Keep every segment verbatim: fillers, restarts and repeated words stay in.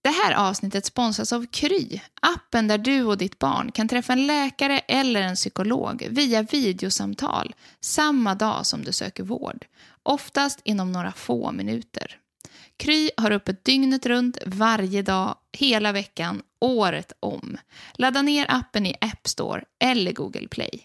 Det här avsnittet sponsras av Kry, appen där du och ditt barn kan träffa en läkare eller en psykolog via videosamtal samma dag som du söker vård, oftast inom några få minuter. Kry har öppet dygnet runt varje dag, hela veckan, året om. Ladda ner appen i App Store eller Google Play.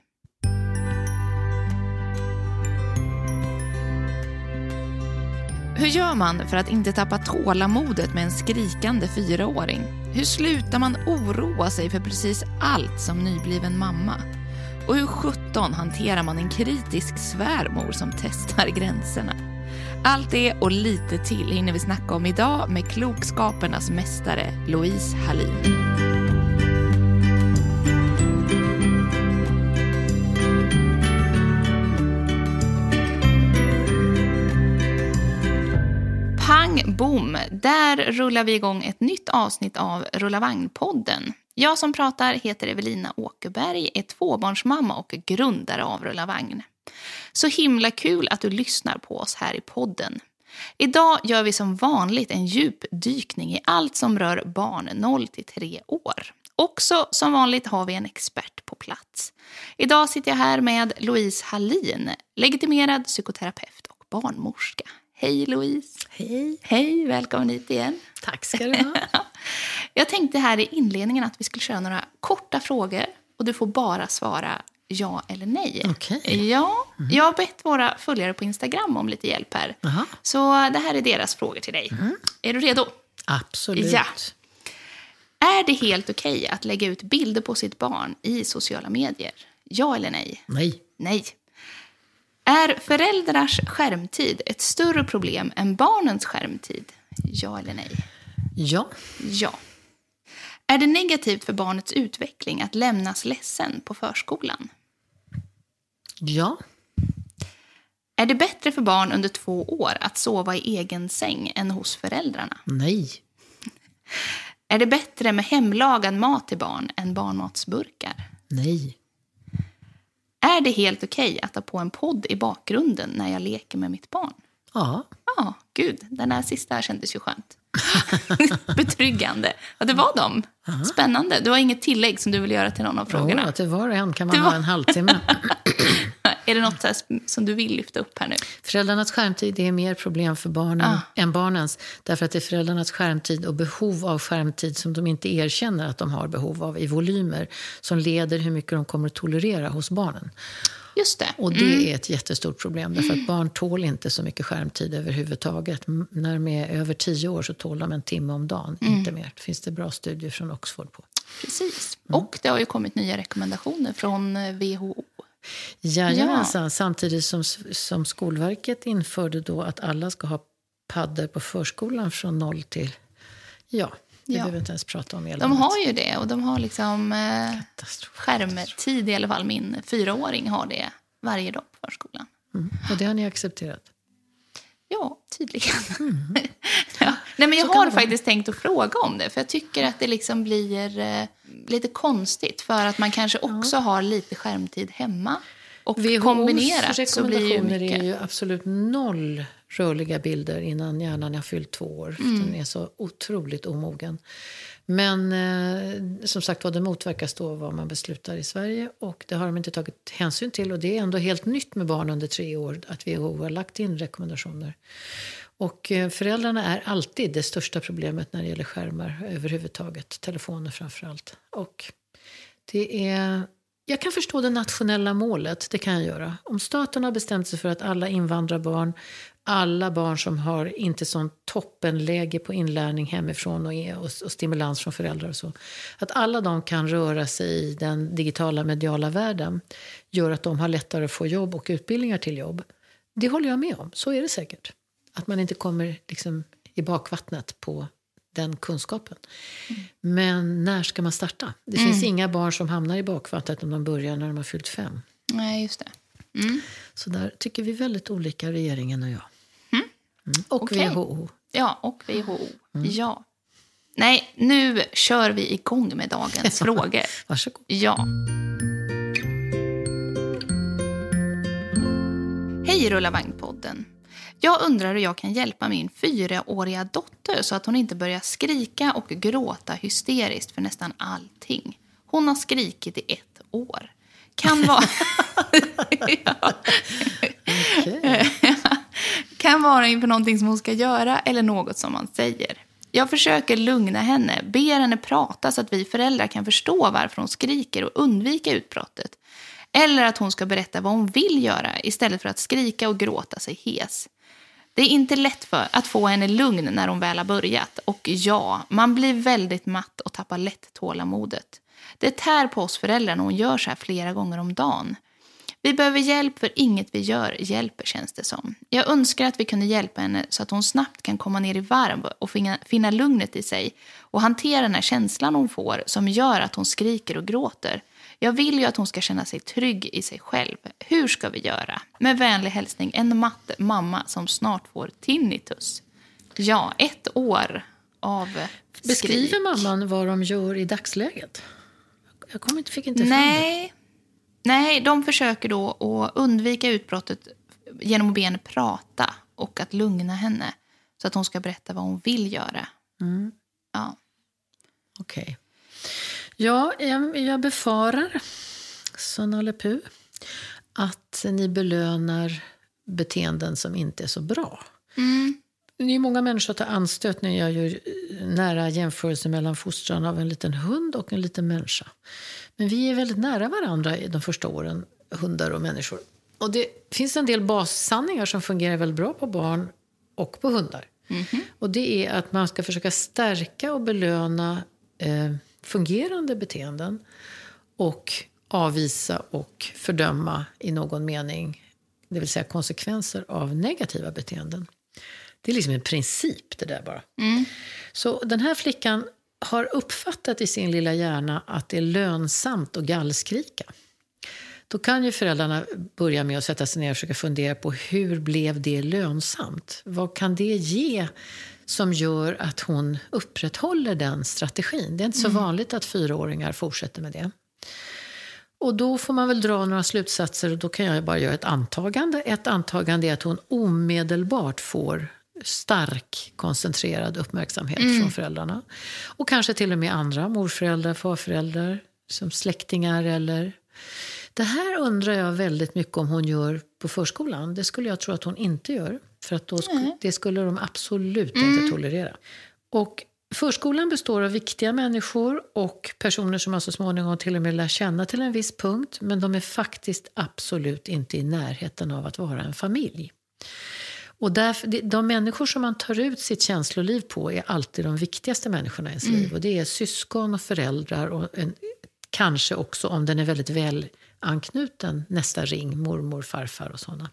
Hur gör man för att inte tappa tålamodet med en skrikande fyraåring? Hur slutar man oroa sig för precis allt som nybliven mamma? Och hur sjutton hanterar man en kritisk svärmor som testar gränserna? Allt det och lite till hinner vi snacka om idag med klokskapernas mästare Louise Hallin. Pang, boom! Där rullar vi igång ett nytt avsnitt av Rulla Vagn-podden. Jag som pratar heter Evelina Åkerberg, är tvåbarnsmamma och grundare av Rulla Vagn. Så himla kul att du lyssnar på oss här i podden. Idag gör vi som vanligt en djupdykning i allt som rör barn noll till tre år. Också som vanligt har vi en expert på plats. Idag sitter jag här med Louise Hallin, legitimerad psykoterapeut och barnmorska. Hej Louise. Hej. Hej, välkommen hit igen. Tack ska du ha. Jag tänkte här i inledningen att vi skulle köra några korta frågor och du får bara svara ja eller nej. Okej. Ja, mm. Jag har bett våra följare på Instagram om lite hjälp här. Aha. Så det här är deras frågor till dig. Mm. Är du redo? Absolut. Ja. Är det helt okej att lägga ut bilder på sitt barn i sociala medier? Ja eller nej? Nej. Nej. Är föräldrars skärmtid ett större problem än barnens skärmtid? Ja eller nej? Ja. Ja. Är det negativt för barnets utveckling att lämnas ledsen på förskolan? Ja. Är det bättre för barn under två år att sova i egen säng än hos föräldrarna? Nej. Är det bättre med hemlagad mat till barn än barnmatsburkar? Nej. Är det helt okej att ha på en podd i bakgrunden när jag leker med mitt barn? Ja. Ja, gud, den här sista kändes ju skönt. Betryggande. Ja, det var de. Aha. Spännande. Du har inget tillägg som du vill göra till någon av frågorna? Ja, till var och en kan man det ha var... en halvtimme. Är det något som du vill lyfta upp här nu? Föräldrarnas skärmtid är mer problem för barnen ah. än barnens. Därför att det är föräldrarnas skärmtid och behov av skärmtid som de inte erkänner att de har behov av i volymer som leder hur mycket de kommer att tolerera hos barnen. Just det. Och det mm. är ett jättestort problem. Därför att barn tål inte så mycket skärmtid överhuvudtaget. När de är över tio år så tål de en timme om dagen. Mm. Inte mer. Det finns det bra studier från Oxford på. Precis. Mm. Och det har ju kommit nya rekommendationer från W H O. Jajamensan, ja. Samtidigt som, som Skolverket införde då att alla ska ha paddor på förskolan från noll till... Ja, det ja. behöver vi inte ens prata om. De har ju det och de har liksom eh, skärmtid i alla fall. Min fyraåring har det varje dag på förskolan. Mm. Och det har ni accepterat? Ja, tydligen. Mm. ja. Nej, men jag Så har faktiskt tänkt att fråga om det. För jag tycker att det liksom blir eh, lite konstigt. För att man kanske också ja. har lite skärmtid hemma. Och W H O:s kombinerat så blir ju mycket. är ju absolut noll rörliga bilder innan hjärnan har fyllt två år. Mm. Den är så otroligt omogen. Men eh, som sagt vad det motverkas då vad man beslutar i Sverige. Och det har de inte tagit hänsyn till. Och det är ändå helt nytt med barn under tre år att W H O har lagt in rekommendationer. Och eh, föräldrarna är alltid det största problemet när det gäller skärmar överhuvudtaget. Telefoner framförallt. Och det är... Jag kan förstå det nationella målet, det kan jag göra. Om staten har bestämt sig för att alla invandrarbarn, alla barn som har inte sån toppenläge på inlärning hemifrån och, och, och stimulans från föräldrar och så. Att alla de kan röra sig i den digitala mediala världen gör att de har lättare att få jobb och utbildningar till jobb. Det håller jag med om, så är det säkert. Att man inte kommer liksom i bakvattnet på den kunskapen. Mm. Men när ska man starta? Det mm. finns inga barn som hamnar i bakvattnet om de börjar när de har fyllt fem. Nej, just det. Mm. Så där tycker vi väldigt olika, regeringen och jag. Mm. Mm. Och okay. W H O. Ja, och W H O. Mm. Ja. Nej, nu kör vi igång med dagens frågor. Varsågod. Ja. Hej Rulla Vagn-podden. Jag undrar hur jag kan hjälpa min fyraåriga dotter så att hon inte börjar skrika och gråta hysteriskt för nästan allting. Hon har skrikit i ett år. Kan vara... ja. Okay. Kan vara inför någonting som hon ska göra eller något som man säger. Jag försöker lugna henne, ber henne prata så att vi föräldrar kan förstå varför hon skriker och undvika utbrottet. Eller att hon ska berätta vad hon vill göra istället för att skrika och gråta sig hes. Det är inte lätt för att få henne lugn när hon väl har börjat. Och ja, man blir väldigt matt och tappar lätt tålamodet. Det tär på oss föräldrar när hon gör så här flera gånger om dagen. Vi behöver hjälp för inget vi gör hjälper, känns det som. Jag önskar att vi kunde hjälpa henne så att hon snabbt kan komma ner i varv och finna, finna lugnet i sig. Och hantera den här känslan hon får som gör att hon skriker och gråter. Jag vill ju att hon ska känna sig trygg i sig själv. Hur ska vi göra? Med vänlig hälsning, en matte mamma som snart får tinnitus. Ja, ett år av skrik. Beskriver mamman vad de gör i dagsläget? Jag kommer inte, fick inte fram Nej. det. Nej, de försöker då att undvika utbrottet genom att be henne prata och att lugna henne. Så att hon ska berätta vad hon vill göra. Mm. Ja. Okej. Okay. Ja, jag, jag befarar, sa Nalle Puh, att ni belönar beteenden som inte är så bra. Mm. Det är många människor som tar anstöt när jag gör nära jämförelse mellan fostran av en liten hund och en liten människa. Men vi är väldigt nära varandra i de första åren, hundar och människor. Och det finns en del bassanningar som fungerar väldigt bra på barn och på hundar. Mm-hmm. Och det är att man ska försöka stärka och belöna eh, fungerande beteenden och avvisa och fördöma i någon mening, det vill säga konsekvenser av negativa beteenden. Det är liksom en princip det där bara. Mm. Så den här flickan har uppfattat i sin lilla hjärna att det är lönsamt att gallskrika. Då kan ju föräldrarna börja med att sätta sig ner och försöka fundera på hur blev det lönsamt? Vad kan det ge som gör att hon upprätthåller den strategin? Det är inte så Mm. vanligt att fyraåringar fortsätter med det. Och då får man väl dra några slutsatser och då kan jag bara göra ett antagande. Ett antagande är att hon omedelbart får stark, koncentrerad uppmärksamhet mm. från föräldrarna. Och kanske till och med andra, morföräldrar, farföräldrar, som släktingar eller... Det här undrar jag väldigt mycket om hon gör på förskolan. Det skulle jag tro att hon inte gör. För att då sk- mm. det skulle de absolut mm. inte tolerera. Och förskolan består av viktiga människor och personer som man så småningom till och med lär känna till en viss punkt. Men de är faktiskt absolut inte i närheten av att vara en familj. Och därför, de människor som man tar ut sitt känsloliv på är alltid de viktigaste människorna i ens mm. liv. Och det är syskon och föräldrar och en, kanske också, om den är väldigt väl anknuten, nästa ring, mormor, farfar och sådana.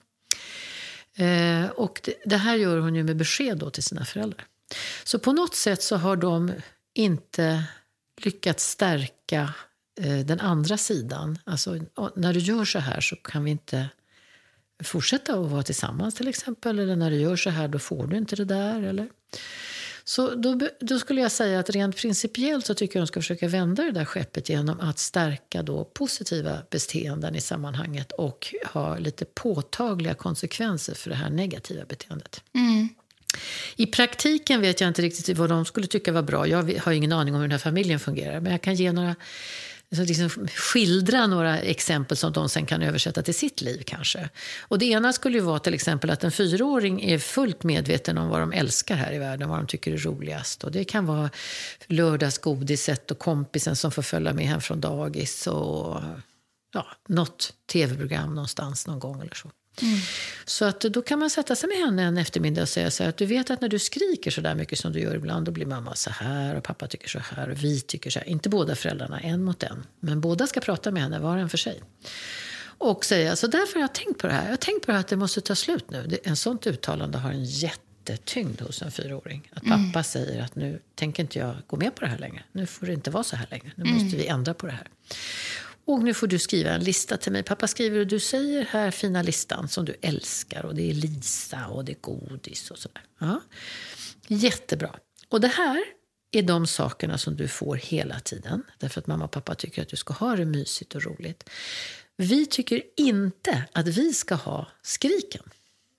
Eh, och det, det här gör hon ju med besked då till sina föräldrar. Så på något sätt så har de inte lyckats stärka eh, den andra sidan. Alltså när du gör så här så kan vi inte fortsätta att vara tillsammans till exempel. Eller när du gör så här då får du inte det där. Eller? Så då, då skulle jag säga att rent principiellt så tycker jag att de ska försöka vända det där skeppet genom att stärka då positiva beteenden i sammanhanget och ha lite påtagliga konsekvenser för det här negativa beteendet. Mm. I praktiken vet jag inte riktigt vad de skulle tycka var bra. Jag har ingen aning om hur den här familjen fungerar. Men jag kan ge några, så liksom skildra några exempel som de sen kan översätta till sitt liv kanske. Och det ena skulle ju vara till exempel att en fyraåring är fullt medveten om vad de älskar här i världen. Vad de tycker är roligast. Och det kan vara lördagsgodiset och kompisen som får följa med hem från dagis. Och ja, något tv-program någonstans någon gång eller så. Mm. Så att då kan man sätta sig med henne en eftermiddag och säga så här, att du vet att när du skriker så där mycket som du gör ibland, då blir mamma så här och pappa tycker så här och vi tycker så här. Inte båda föräldrarna, en mot en. Men båda ska prata med henne, var en för sig. Och säga, så därför har jag tänkt på det här. Jag har tänkt på det här att det måste ta slut nu. Det, en sånt uttalande har en jättetyngd hos en fyraåring. Att pappa mm. säger att nu tänker inte jag gå med på det här längre. Nu får det inte vara så här längre. Nu mm. måste vi ändra på det här. Och nu får du skriva en lista till mig. Pappa skriver och du säger här fina listan som du älskar. Och det är Lisa och det är godis och sådär. Ja. Jättebra. Och det här är de sakerna som du får hela tiden. Därför att mamma och pappa tycker att du ska ha det mysigt och roligt. Vi tycker inte att vi ska ha skriken.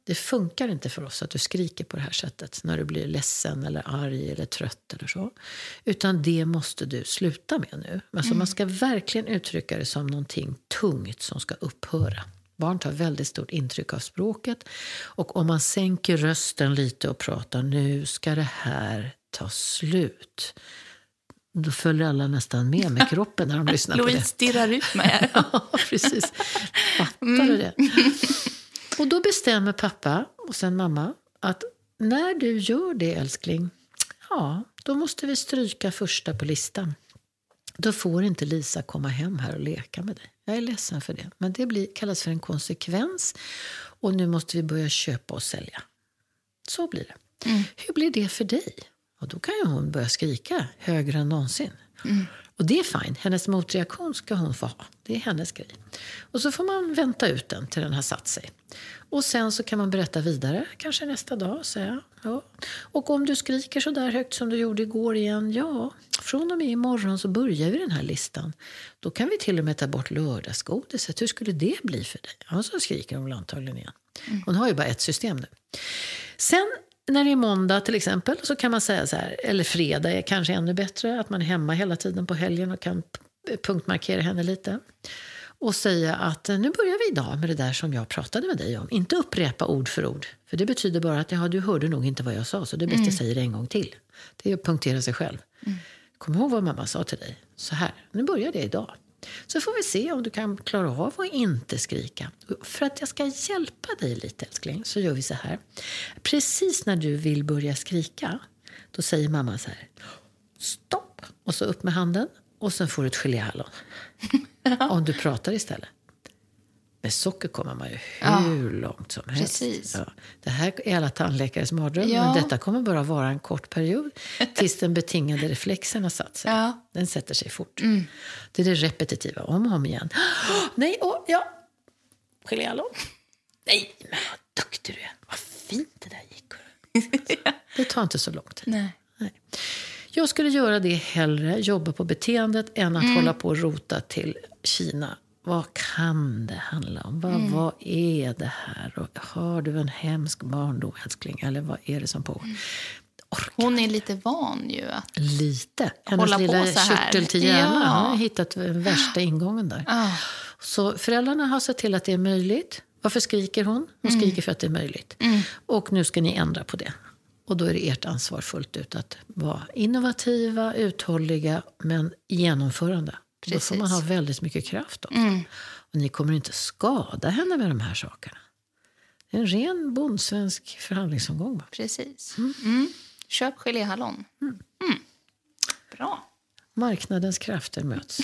Det funkar inte för oss att du skriker på det här sättet när du blir ledsen eller arg eller trött eller så. Utan det måste du sluta med nu. Alltså mm. man ska verkligen uttrycka det som någonting tungt som ska upphöra. Barn tar väldigt stort intryck av språket. Och om man sänker rösten lite och pratar, nu ska det här ta slut. Då följer alla nästan med med kroppen när de lyssnar på det. Louise stirrar ut mig här. Ja, precis. Fattar mm. du det? Och då bestämmer pappa och sen mamma att när du gör det, älskling, ja, då måste vi stryka första på listan. Då får inte Lisa komma hem här och leka med dig. Jag är ledsen för det. Men det blir, kallas för en konsekvens. Och nu måste vi börja köpa och sälja. Så blir det. Mm. Hur blir det för dig? Och då kan ju hon börja skrika högre än någonsin. Mm. Och det är fine. Hennes motreaktion ska hon få ha. Det är hennes grej. Och så får man vänta ut den till den har satt sig. Och sen så kan man berätta vidare. Kanske nästa dag säga. Ja. Och om du skriker så där högt som du gjorde igår igen. Ja, från och med imorgon så börjar vi den här listan. Då kan vi till och med ta bort lördagsgodiset. Hur skulle det bli för dig? Ja, så skriker hon antagligen igen. Mm. Hon har ju bara ett system nu. Sen när det är måndag till exempel så kan man säga så här, eller fredag är kanske ännu bättre, att man är hemma hela tiden på helgen och kan punktmarkera henne lite. Och säga att nu börjar vi idag med det där som jag pratade med dig om. Inte upprepa ord för ord. För det betyder bara att ja, du hörde nog inte vad jag sa, så det är bäst mm. jag säger det en gång till. Det är att punktera sig själv. Mm. Kom ihåg vad mamma sa till dig. Så här, nu börjar det idag. Så får vi se om du kan klara av att inte skrika. För att jag ska hjälpa dig lite, älskling, så gör vi så här. Precis när du vill börja skrika, då säger mamma så här: stopp! Och så upp med handen. Och sen får du ett geléhallon. Om du pratar istället. Med socker kommer man ju hur ja, långt som helst. Ja. Det här är alla tandläkares mardröm. Ja. Men detta kommer bara vara en kort period. Tills den betingade reflexen har satt sig. Ja. Den sätter sig fort. Mm. Det är det repetitiva. Om och om igen. Oh, nej, oh, ja. Geléhallon. Nej, men vad duktig du är. Vad fint det där gick. Alltså, det tar inte så lång tid. Nej. Nej. Jag skulle göra det hellre, jobba på beteendet, än att mm. hålla på och rota till Kina. Vad kan det handla om? Vad, mm. vad är det här? Och har du en hemsk barndom, älskling? Eller vad är det som på? Mm. Hon är lite van ju. Att lite. Hennes lilla körtel till hjärnan. Ja. Hon har hittat den värsta ingången där. Ah. Så föräldrarna har sett till att det är möjligt. Varför skriker hon? Hon mm. skriker för att det är möjligt. Mm. Och nu ska ni ändra på det. Och då är det ert ansvar fullt ut att vara innovativa, uthålliga, men genomförande. Precis. Då får man ha väldigt mycket kraft också. Mm. Och ni kommer inte skada henne med de här sakerna. Det är en ren bondsvensk förhandlingsomgång. Precis. Mm. Mm. Köp geléhallon. Mm. Mm. Bra. Marknadens krafter möts.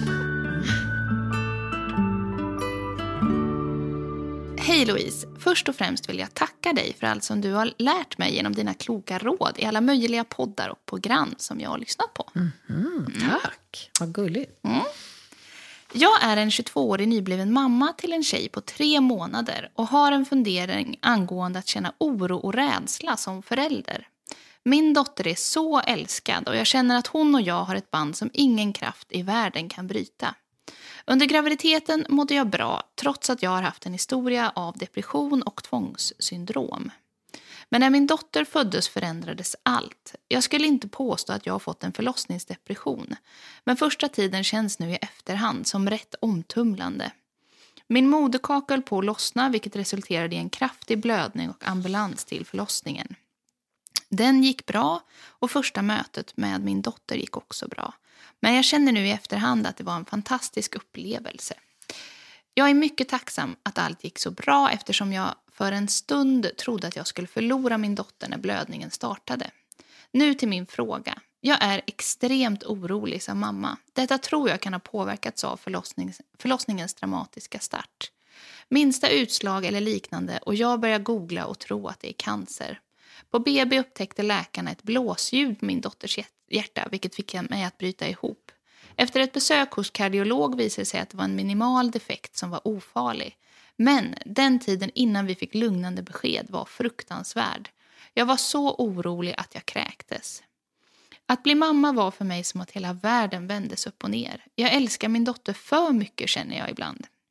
Hej Louise, först och främst vill jag tacka dig för allt som du har lärt mig genom dina kloka råd i alla möjliga poddar och program som jag har lyssnat på. Mm, mm, tack, vad gulligt. Mm. Jag är en tjugotvåårig nybliven mamma till en tjej på tre månader och har en fundering angående att känna oro och rädsla som förälder. Min dotter är så älskad och jag känner att hon och jag har ett band som ingen kraft i världen kan bryta. Under graviditeten mådde jag bra trots att jag har haft en historia av depression och tvångssyndrom. Men när min dotter föddes förändrades allt. Jag skulle inte påstå att jag har fått en förlossningsdepression. Men första tiden känns nu i efterhand som rätt omtumlande. Min moderkaka höll på att lossna vilket resulterade i en kraftig blödning och ambulans till förlossningen. Den gick bra och första mötet med min dotter gick också bra. Men jag känner nu i efterhand att det var en fantastisk upplevelse. Jag är mycket tacksam att allt gick så bra eftersom jag för en stund trodde att jag skulle förlora min dotter när blödningen startade. Nu till min fråga. Jag är extremt orolig som mamma. Detta tror jag kan ha påverkats av förlossnings, förlossningens dramatiska start. Minsta utslag eller liknande och jag börjar googla och tro att det är cancer. På B B upptäckte läkarna ett blåsljud på min dotters hjärta vilket fick mig att bryta ihop. Efter ett besök hos kardiolog visade det sig att det var en minimal defekt som var ofarlig. Men den tiden innan vi fick lugnande besked var fruktansvärd. Jag var så orolig att jag kräktes. Att bli mamma var för mig som att hela världen vändes upp och ner. Jag älskar min dotter för mycket känner jag ibland.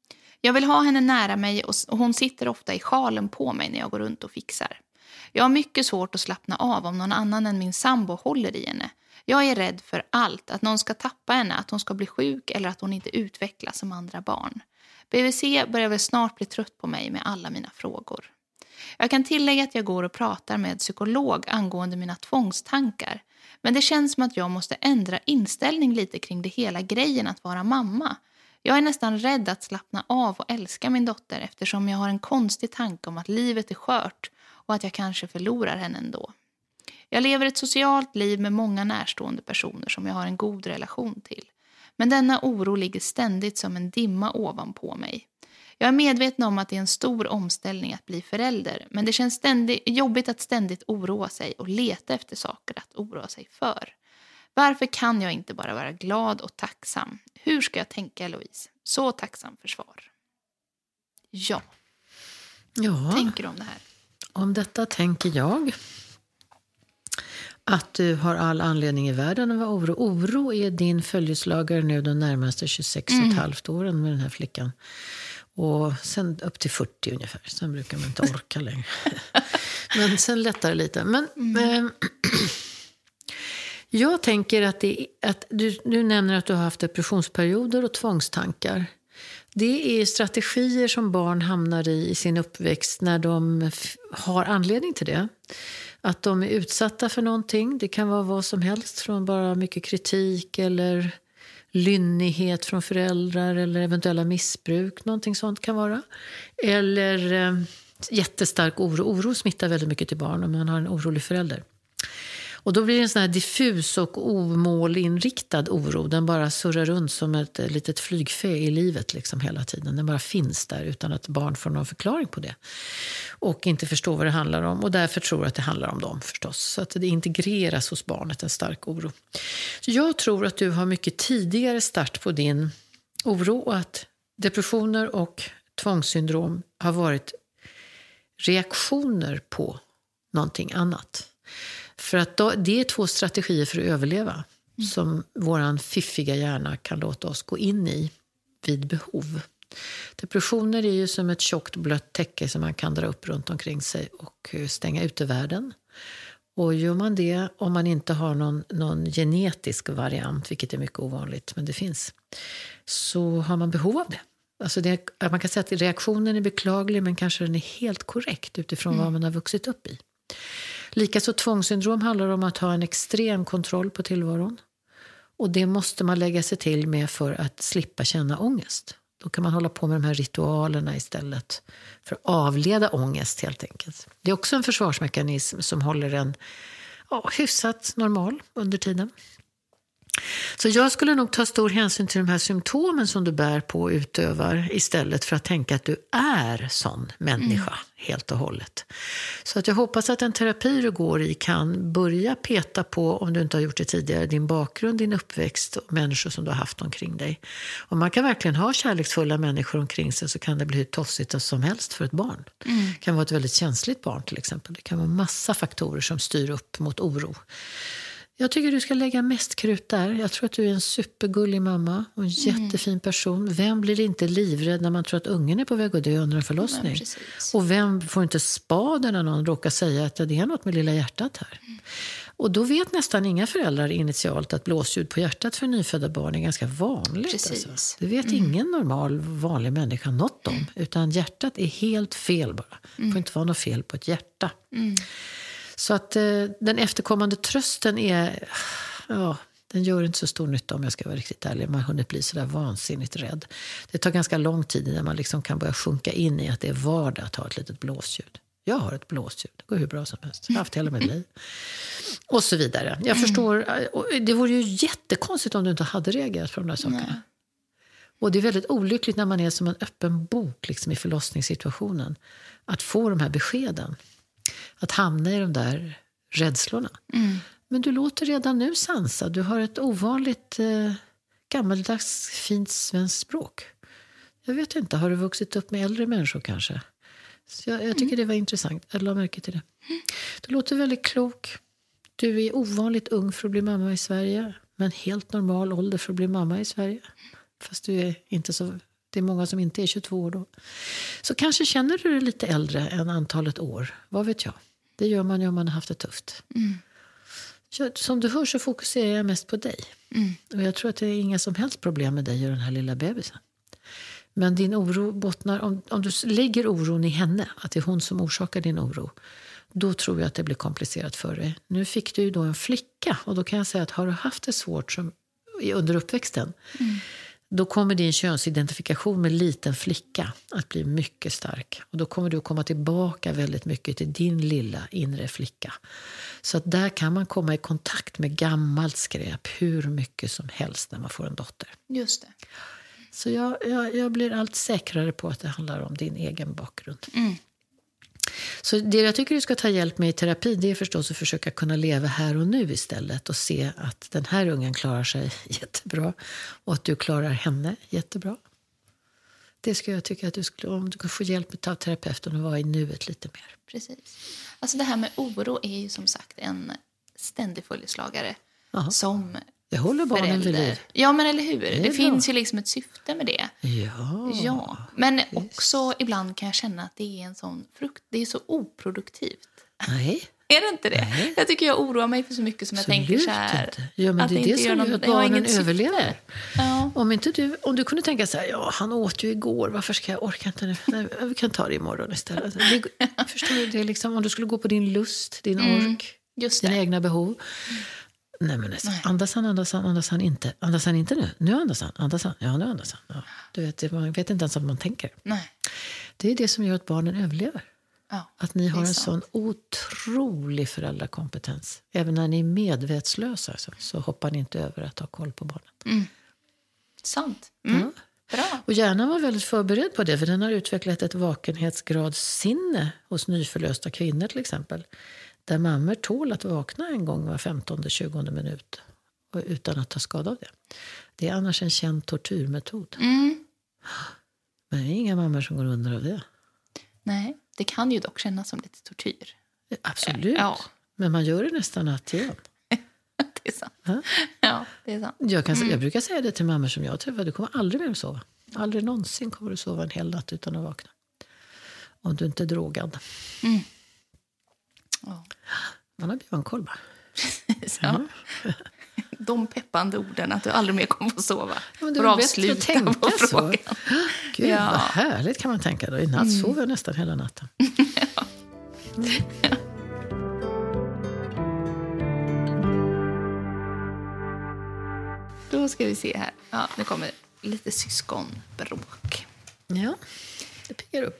Jag vill ha henne nära mig och hon sitter ofta i sjalen på mig när jag går runt och fixar. Jag har mycket svårt att slappna av om någon annan än min sambo håller i henne. Jag är rädd för allt, att någon ska tappa henne, att hon ska bli sjuk eller att hon inte utvecklas som andra barn. B V C börjar väl snart bli trött på mig med alla mina frågor. Jag kan tillägga att jag går och pratar med psykolog angående mina tvångstankar. Men det känns som att jag måste ändra inställning lite kring det hela grejen att vara mamma. Jag är nästan rädd att slappna av och älska min dotter eftersom jag har en konstig tanke om att livet är skört och att jag kanske förlorar henne ändå. Jag lever ett socialt liv med många närstående personer som jag har en god relation till. Men denna oro ligger ständigt som en dimma ovanpå mig. Jag är medveten om att det är en stor omställning att bli förälder, men det känns ständigt, jobbigt att ständigt oroa sig och leta efter saker att oroa sig för. Varför kan jag inte bara vara glad och tacksam? Hur ska jag tänka, Louise? Så tacksam för svar. Ja. Ja. Tänker du om det här? Om detta tänker jag att du har all anledning i världen att vara oro. Oro är din följeslagare nu de närmaste tjugosex och ett halvt åren med den här flickan. Och sen upp till fyrtio ungefär. Sen brukar man inte orka längre. Men sen lättar det lite. Men mm. eh, jag tänker att, det, att du, du nämner att du har haft depressionsperioder och tvångstankar. Det är strategier som barn hamnar i i sin uppväxt när de f- har anledning till det. Att de är utsatta för någonting. Det kan vara vad som helst, från bara mycket kritik eller lynnighet från föräldrar eller eventuella missbruk. Någonting sånt kan vara. Eller eh, jättestark oro. Oro smittar väldigt mycket till barn om man har en orolig förälder. Och då blir det en sån här diffus och omålinriktad oro. Den bara surrar runt som ett litet flygfä i livet liksom hela tiden. Den bara finns där utan att barn får någon förklaring på det. Och inte förstår vad det handlar om. Och därför tror att det handlar om dem förstås. Så att det integreras hos barnet, en stark oro. Så jag tror att du har mycket tidigare start på din oro. Och att depressioner och tvångssyndrom har varit reaktioner på någonting annat. För att då, det är två strategier för att överleva mm. som våran fiffiga hjärna kan låta oss gå in i vid behov. Depressioner är ju som ett tjockt blött täcke som man kan dra upp runt omkring sig och stänga ute världen. Och gör man det om man inte har någon, någon genetisk variant, vilket är mycket ovanligt, men det finns, så har man behov av det. Alltså det, man kan säga att reaktionen är beklaglig, men kanske den är helt korrekt utifrån mm. vad man har vuxit upp i. Likaså tvångssyndrom handlar om att ha en extrem kontroll på tillvaron. Och det måste man lägga sig till med för att slippa känna ångest. Då kan man hålla på med de här ritualerna istället för att avleda ångest helt enkelt. Det är också en försvarsmekanism som håller en ja, hyfsat normal under tiden. Så jag skulle nog ta stor hänsyn till de här symptomen som du bär på och utövar istället för att tänka att du är sån människa mm. helt och hållet. Så att jag hoppas att den terapi du går i kan börja peta på, om du inte har gjort det tidigare, din bakgrund, din uppväxt och människor som du har haft omkring dig. Om man kan verkligen ha kärleksfulla människor omkring sig så kan det bli hur tossigt som helst för ett barn. Mm. Det kan vara ett väldigt känsligt barn till exempel. Det kan vara massa faktorer som styr upp mot oro. Jag tycker du ska lägga mest krut där. Jag tror att du är en supergullig mamma och en jättefin person. Vem blir inte livrädd när man tror att ungen är på väg att dö under en förlossning? Och vem får inte spaden när någon råkar säga att det är något med lilla hjärtat här? Mm. Och då vet nästan inga föräldrar initialt att blåsljud på hjärtat för nyfödda barn är ganska vanligt. Alltså. Det vet mm. ingen normal, vanlig människa något om. Mm. Utan hjärtat är helt fel bara. Det mm. får inte vara något fel på ett hjärta. Mm. Så att eh, den efterkommande trösten är, ja, den gör inte så stor nytta om jag ska vara riktigt ärlig. Man har hunnit bli sådär vansinnigt rädd. Det tar ganska lång tid innan man liksom kan börja sjunka in i att det är vardag att ha ett litet blåsljud. Jag har ett blåsljud, det går hur bra som helst. Jag har haft hela mitt liv. Och så vidare. Jag förstår, det vore ju jättekonstigt om du inte hade reagerat på de där sakerna. Nej. Och det är väldigt olyckligt när man är som en öppen bok liksom i förlossningssituationen. Att få de här beskeden. Att hamna i de där rädslorna. Mm. Men du låter redan nu sansa. Du har ett ovanligt eh, gammaldags fint svenskt språk. Jag vet inte, har du vuxit upp med äldre människor kanske? Så jag, jag tycker mm. det var intressant. Jag la märke till det. Mm. Du låter väldigt klok. Du är ovanligt ung för att bli mamma i Sverige. Men helt normal ålder för att bli mamma i Sverige. Fast du är inte så... Det är många som inte är tjugotvå år då. Så kanske känner du dig lite äldre än antalet år. Vad vet jag? Det gör man ju om man har haft det tufft. Mm. Som du hör så fokuserar jag mest på dig. Mm. Och jag tror att det är inga som helst problem med dig och den här lilla bebisen. Men din oro bottnar, om, om du lägger oron i henne, att det är hon som orsakar din oro, då tror jag att det blir komplicerat för dig. Nu fick du ju då en flicka, och då kan jag säga att har du haft det svårt som, under uppväxten, mm. då kommer din könsidentifikation med liten flicka att bli mycket stark. Och då kommer du att komma tillbaka väldigt mycket till din lilla inre flicka. Så att där kan man komma i kontakt med gammalt skräp hur mycket som helst när man får en dotter. Just det. Så jag, jag, jag blir allt säkrare på att det handlar om din egen bakgrund. Mm. Så det jag tycker du ska ta hjälp med i terapi, det är förstås att försöka kunna leva här och nu istället. Och se att den här ungen klarar sig jättebra. Och att du klarar henne jättebra. Det ska jag tycka att du skulle, om du kan få hjälp av terapeuten att vara i nuet lite mer. Precis. Alltså det här med oro är ju som sagt en ständig följeslagare. Aha. Som det håller barnen vid liv. Ja, men eller hur? Det, det finns ju liksom ett syfte med det. Ja. Ja. Men visst. också ibland kan jag känna att det är en sån frukt. Det är så oproduktivt. Nej. Är det inte det? Nej. Jag tycker jag oroar mig för så mycket som Absolut jag tänker så här. Inte. Ja, men att det är det det som gör någon, att barnen överlever. Ja. Om, inte du, om du kunde tänka så här, ja, han åt ju igår, varför ska jag orka inte nu? Nej, vi kan ta det imorgon istället. Det, förstår du, det är liksom, om du skulle gå på din lust, din Mm, ork, just dina det. egna behov. Nej, men alltså, Nej. andas han, andas han, andas han inte. Andas han inte nu? Nu andas han, andas han. Ja, nu andas han. Ja, du vet, man vet inte ens att man tänker. Nej. Det är det som gör att barnen överlever. Ja, Att ni har det är en sant. sån otrolig föräldrakompetens. Även när ni är medvetslösa så, så hoppar ni inte över att ha koll på barnen. Mm. Sant. Mm. Ja. Bra. Och hjärnan var väldigt förberedd på det, för den har utvecklat ett vakenhetsgradssinne hos nyförlösta kvinnor till exempel. Där mammor tål att vakna en gång var femtonde tjugonde minut och utan att ta skada av det. Det är annars en känd tortyrmetod. Mm. Men det är inga mammor som går under av det. Nej, det kan ju dock kännas som lite tortyr. Absolut. Ja. Men man gör det nästan att igen. Det är sant. Ja. Ja, det är sant. Jag, kan, jag brukar säga det till mammor som jag träffar. Du kommer aldrig mer att sova. Aldrig någonsin kommer du sova en hel natt utan att vakna. Om du inte är drogad. Mm. Ja. Man har björnkoll bara. Ja. De peppande orden att du aldrig mer kommer få sova. Ja, men det Får är bättre att tänka på så. frågan. Gud, Ja. vad härligt kan man tänka då. I natt mm. sover jag nästan hela natten. Ja. Ja. Då ska vi se här. Ja, nu kommer lite syskonbråk. Ja, det piggar upp.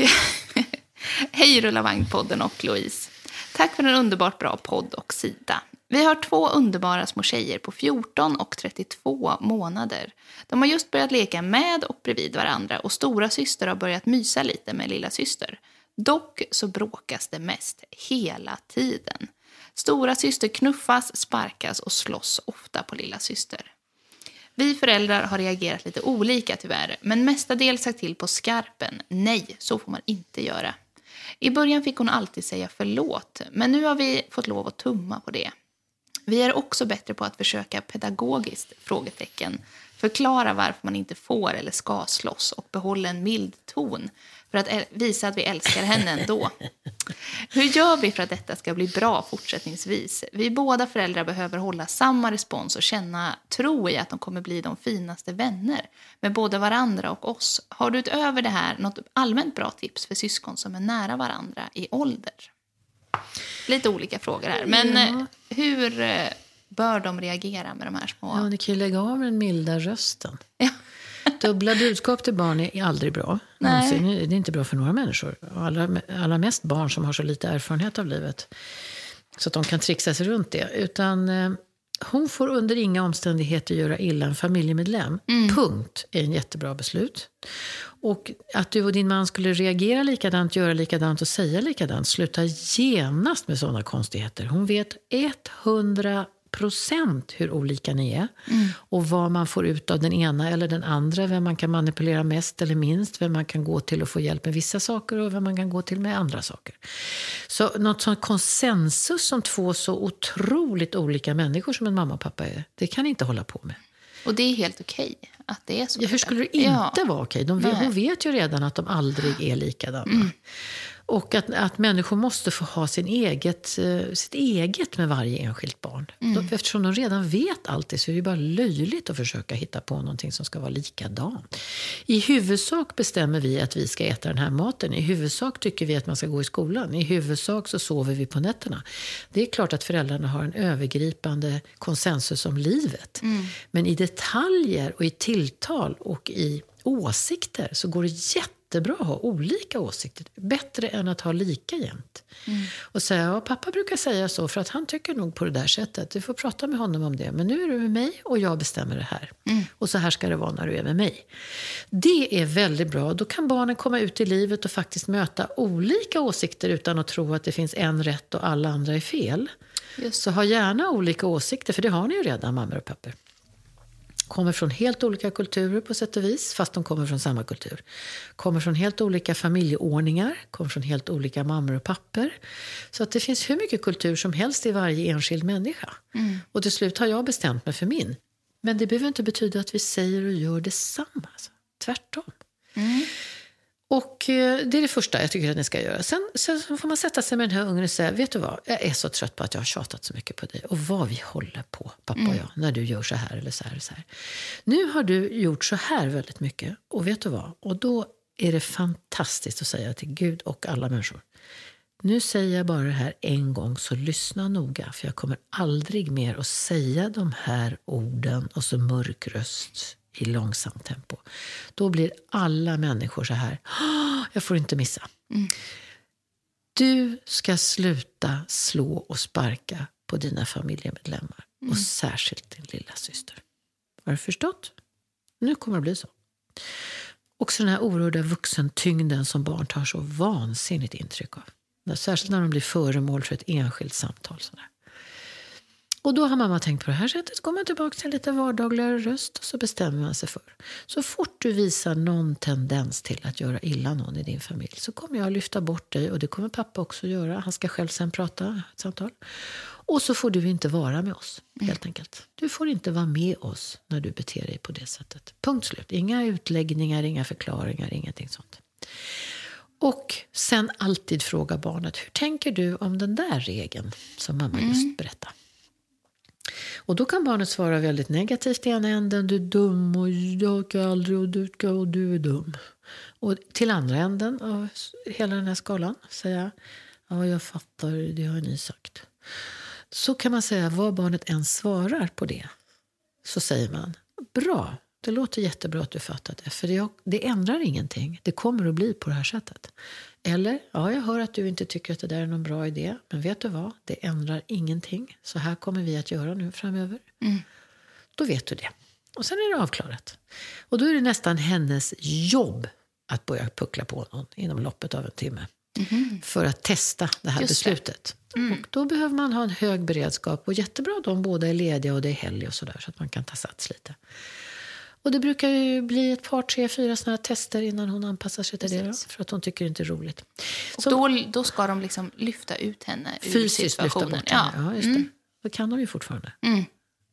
Hej Rullavagnpodden och Louise. Tack för en underbart bra podd och sida. Vi har två underbara små tjejer på fjorton och trettiotvå månader. De har just börjat leka med och bredvid varandra och stora syster har börjat mysa lite med lilla syster. Dock så bråkas det mest hela tiden. Stora syster knuffas, sparkas och slåss ofta på lilla syster. Vi föräldrar har reagerat lite olika tyvärr, men mestadels sagt till på skarpen. Nej, så får man inte göra. I början fick hon alltid säga förlåt, men nu har vi fått lov att tumma på det. Vi är också bättre på att försöka pedagogiskt, frågetecken, förklara varför man inte får eller ska slåss och behålla en mild ton för att visa att vi älskar henne ändå. Hur gör vi för att detta ska bli bra fortsättningsvis? Vi båda föräldrar behöver hålla samma respons och känna tro i att de kommer bli de finaste vänner med både varandra och oss. Har du utöver det här något allmänt bra tips för syskon som är nära varandra i ålder? Lite olika frågor här, men ja. Hur bör de reagera med de här små... Ja, ni kan ju lägga av den milda rösten. Ja. Dubbla budskap till barn är aldrig bra. Nej. Det är inte bra för några människor. Allra, allra mest barn som har så lite erfarenhet av livet. Så att de kan trixa sig runt det. Utan eh, hon får under inga omständigheter göra illa en familjemedlem. Mm. Punkt är en jättebra beslut. Och att du och din man skulle reagera likadant, göra likadant och säga likadant. Sluta genast med sådana konstigheter. Hon vet hundra procent hur olika ni är. Mm. Och vad man får ut av den ena eller den andra. Vem man kan manipulera mest eller minst. Vem man kan gå till och få hjälp med vissa saker. Och vem man kan gå till med andra saker. Så något sånt konsensus som två så otroligt olika människor som en mamma och pappa är. Det kan ni inte hålla på med. Och det är helt okej att det är så. Ja, hur skulle det inte ja. vara okej? De, hon vet ju redan att de aldrig är likadana. Mm. Och att, att människor måste få ha sin eget, sitt eget med varje enskilt barn. Mm. Eftersom de redan vet allt det så är det bara löjligt att försöka hitta på någonting som ska vara likadant. I huvudsak bestämmer vi att vi ska äta den här maten. I huvudsak tycker vi att man ska gå i skolan. I huvudsak så sover vi på nätterna. Det är klart att föräldrarna har en övergripande konsensus om livet. Mm. Men i detaljer och i tilltal och i åsikter så går det jätte Det är bra att ha olika åsikter. Bättre än att ha lika jämt. Mm. Och säga, ja, pappa brukar säga så för att han tycker nog på det där sättet. Du får prata med honom om det. Men nu är du med mig och jag bestämmer det här. Mm. Och så här ska det vara när du är med mig. Det är väldigt bra. Då kan barnen komma ut i livet och faktiskt möta olika åsikter utan att tro att det finns en rätt och alla andra är fel. Just. Så ha gärna olika åsikter, för det har ni ju redan, mammor och pappor. Kommer från helt olika kulturer på sätt och vis, fast de kommer från samma kultur. Kommer från helt olika familjeordningar, kommer från helt olika mammor och papper. Så att det finns hur mycket kultur som helst i varje enskild människa. Mm. Och till slut har jag bestämt mig för min. Men det behöver inte betyda att vi säger och gör detsamma. Alltså. Tvärtom. Mm. Och eh, det är det första jag tycker att ni ska göra. Sen, sen får man sätta sig med den här ungen och säga, vet du vad, jag är så trött på att jag har tjatat så mycket på dig. Och vad vi håller på, pappa och jag, när du gör så här eller så här, eller så här. Nu har du gjort så här väldigt mycket. Och vet du vad, och då är det fantastiskt att säga till Gud och alla människor. Nu säger jag bara det här en gång, så lyssna noga. För jag kommer aldrig mer att säga de här orden och så mörk röst i långsamt tempo. Då blir alla människor så här, jag får inte missa. Mm. Du ska sluta slå och sparka på dina familjemedlemmar. Mm. Och särskilt din lilla syster. Har du förstått? Nu kommer det bli så. Också den här oerhörda vuxentyngden som barn tar så vansinnigt intryck av. Särskilt när de blir föremål för ett enskilt samtal. Sådär. Och då har mamma tänkt på det här sättet. Så går man tillbaka till lite vardagligare röst och så bestämmer man sig för. Så fort du visar någon tendens till att göra illa någon i din familj så kommer jag att lyfta bort dig, och det kommer pappa också göra. Han ska själv sen prata ett samtal. Och så får du inte vara med oss, helt enkelt. Du får inte vara med oss när du beter dig på det sättet. Punkt slut. Inga utläggningar, inga förklaringar, ingenting sånt. Och sen alltid fråga barnet, hur tänker du om den där regeln som mamma just mm. berättade? Och då kan barnet svara väldigt negativt i ena änden. Du är dum och jag kan aldrig och du ska och du är dum. Och till andra änden av hela den här skalan säga, ja jag fattar, det har ni sagt. Så kan man säga, vad barnet än svarar på det. Så säger man, bra, det låter jättebra att du fattat det. För det, det ändrar ingenting, det kommer att bli på det här sättet. Eller, ja jag hör att du inte tycker att det där är någon bra idé. Men vet du vad, det ändrar ingenting. Så här kommer vi att göra nu framöver. Mm. Då vet du det. Och sen är det avklarat. Och då är det nästan hennes jobb att börja puckla på någon inom loppet av en timme. Mm. För att testa det här Just beslutet. Det. Mm. Och då behöver man ha en hög beredskap. Och jättebra att de båda är lediga och det är helg och sådär. Så att man kan ta sats lite. Och det brukar ju bli ett par, tre, fyra sådana här tester innan hon anpassar sig till Precis. det. Då, för att hon tycker det inte är roligt. Och så, då, då ska de liksom lyfta ut henne ur situationen. Lyfta bort henne. Ja, ja just mm. det. Det kan de ju fortfarande. Mm.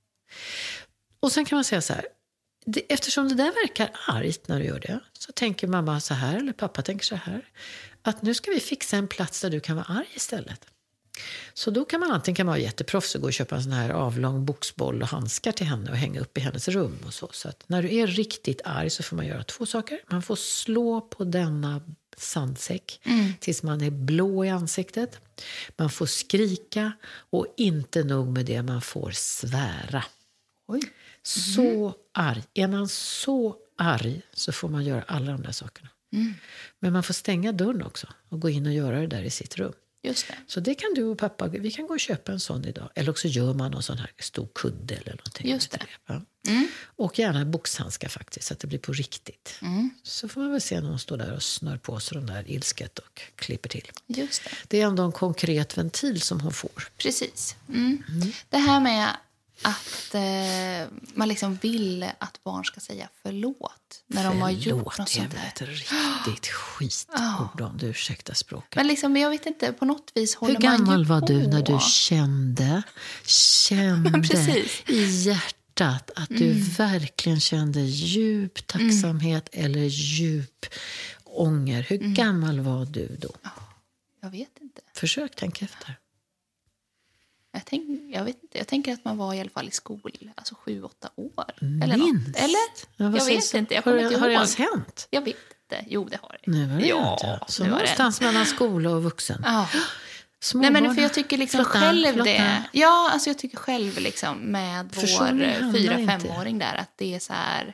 Och sen kan man säga så här. Det, eftersom det där verkar argt när du gör det. Så tänker mamma så här, eller pappa tänker så här. Att nu ska vi fixa en plats där du kan vara arg istället. Så då kan man antingen kan man vara jätteproffs och gå och köpa en sån här avlång boxboll och handskar till henne och hänga upp i hennes rum och så. Så att när du är riktigt arg så får man göra två saker. Man får slå på denna sandsäck mm. tills man är blå i ansiktet. Man får skrika och inte nog med det, man får svära. Oj. Så mm. arg. Är man så arg så får man göra alla de där sakerna. Mm. Men man får stänga dörren också och gå in och göra det där i sitt rum. Just det. Så det kan du och pappa, vi kan gå och köpa en sån idag. Eller också gör man någon sån här stor kudde eller någonting. Just det. Ja. Mm. Och gärna boxhandskar faktiskt, så att det blir på riktigt. Mm. Så får man väl se någon står där och snör på sig de där ilsket och klipper till. Just det. Det är ändå en konkret ventil som hon får. Precis. Mm. Mm. Det här med att eh, man liksom vill att barn ska säga förlåt när förlåt, de har gjort något sånt där. Det är ett riktigt skitord om du ursäktar språket. Men liksom, jag vet inte, på något vis håller man ju på. Hur gammal var du när du kände, kände i hjärtat hjärtat att du Mm. verkligen kände djup tacksamhet eller djup ånger. Hur Mm. gammal var du då? Jag vet inte. Försök tänka efter. Jag, tänk, jag vet inte. Jag tänker att man var i alla fall i skol, alltså sju, åtta år. Minst. Eller något. Eller? Ja, vad Jag sägs vet det? inte. Jag Har, kommer det- inte har det ihåg. ens hänt? Jag vet inte. Jo, det har det. Nu var det Ja, inte. Så nu var det. någonstans mellan skola och vuxen. Ja. Småbarn. Nej, men för jag tycker liksom Flotta, själv flotta. det. Ja, alltså jag tycker själv liksom med vår Försoning handlar fyra, inte. femåring där att det är så här.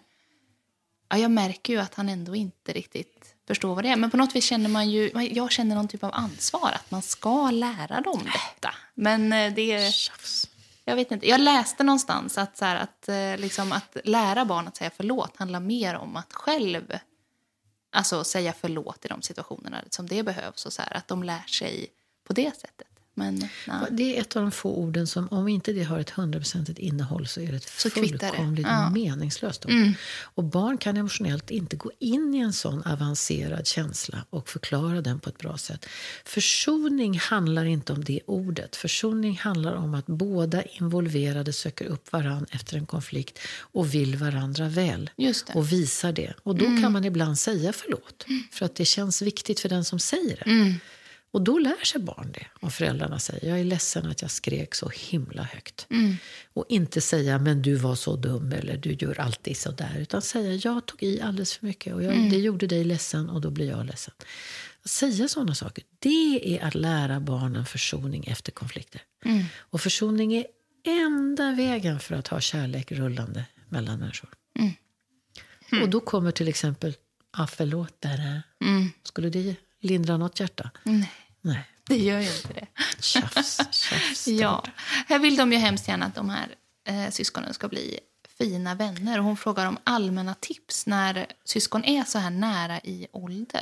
Ja, jag märker ju att han ändå inte riktigt förstår vad det är. Men på något vis känner man ju, jag känner någon typ av ansvar att man ska lära dem detta. Men eh, det är, Tjafs. jag vet inte. Jag läste någonstans att, så här, att, eh, liksom, att lära barn att säga förlåt handlar mer om att själv alltså, säga förlåt i de situationerna som det behövs. Och så här, att de lär sig på det sättet. Men, nej. Det är ett av de få orden som, om inte det har ett hundraprocentigt innehåll, så är det ett Så kvittar det. fullkomligt Ja. meningslöst ord. Mm. Och barn kan emotionellt inte gå in i en sån avancerad känsla och förklara den på ett bra sätt. Försoning handlar inte om det ordet. Försoning handlar om att båda involverade söker upp varann efter en konflikt och vill varandra väl. Just det. Och visar det. Och då kan man ibland säga förlåt. För att det känns viktigt för den som säger det. Mm. Och då lär sig barn det. Och föräldrarna säger, jag är ledsen att jag skrek så himla högt. Mm. Och inte säga, men du var så dum eller du gör alltid så där. Utan säga, jag tog i alldeles för mycket och jag, Mm. det gjorde dig ledsen och då blir jag ledsen. Att säga sådana saker, det är att lära barnen försoning efter konflikter. Mm. Och försoning är enda vägen för att ha kärlek rullande mellan människor. Mm. Mm. Och då kommer till exempel, ah, förlåt där. Mm. Skulle det lindra något hjärta? Nej, Nej. det gör ju inte det. Tjafs, tjafs. Ja, här vill de ju hemskt gärna att de här eh, syskonen ska bli fina vänner. Och hon frågar om allmänna tips när syskon är så här nära i ålder.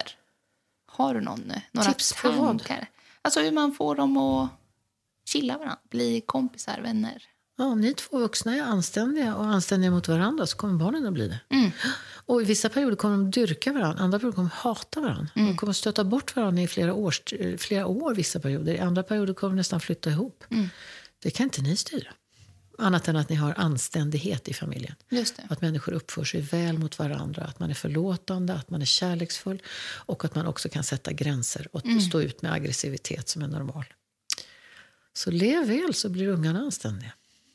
Har du någon, några Tips på vad? tankar? Alltså hur man får dem att chilla varandra, bli kompisar, vänner. Ja, om ni två vuxna är anständiga och anständiga mot varandra så kommer barnen att bli det. Mm. Och i vissa perioder kommer de dyrka varandra, andra perioder kommer de hata varandra. Mm. De kommer stöta bort varandra i flera, års, flera år vissa perioder. I andra perioder kommer de nästan flytta ihop. Mm. Det kan inte ni styra. Annat än att ni har anständighet i familjen. Just det. Att människor uppför sig väl mot varandra. Att man är förlåtande, att man är kärleksfull. Och att man också kan sätta gränser och Mm. stå ut med aggressivitet som är normal. Så lev väl så blir ungarna anständiga.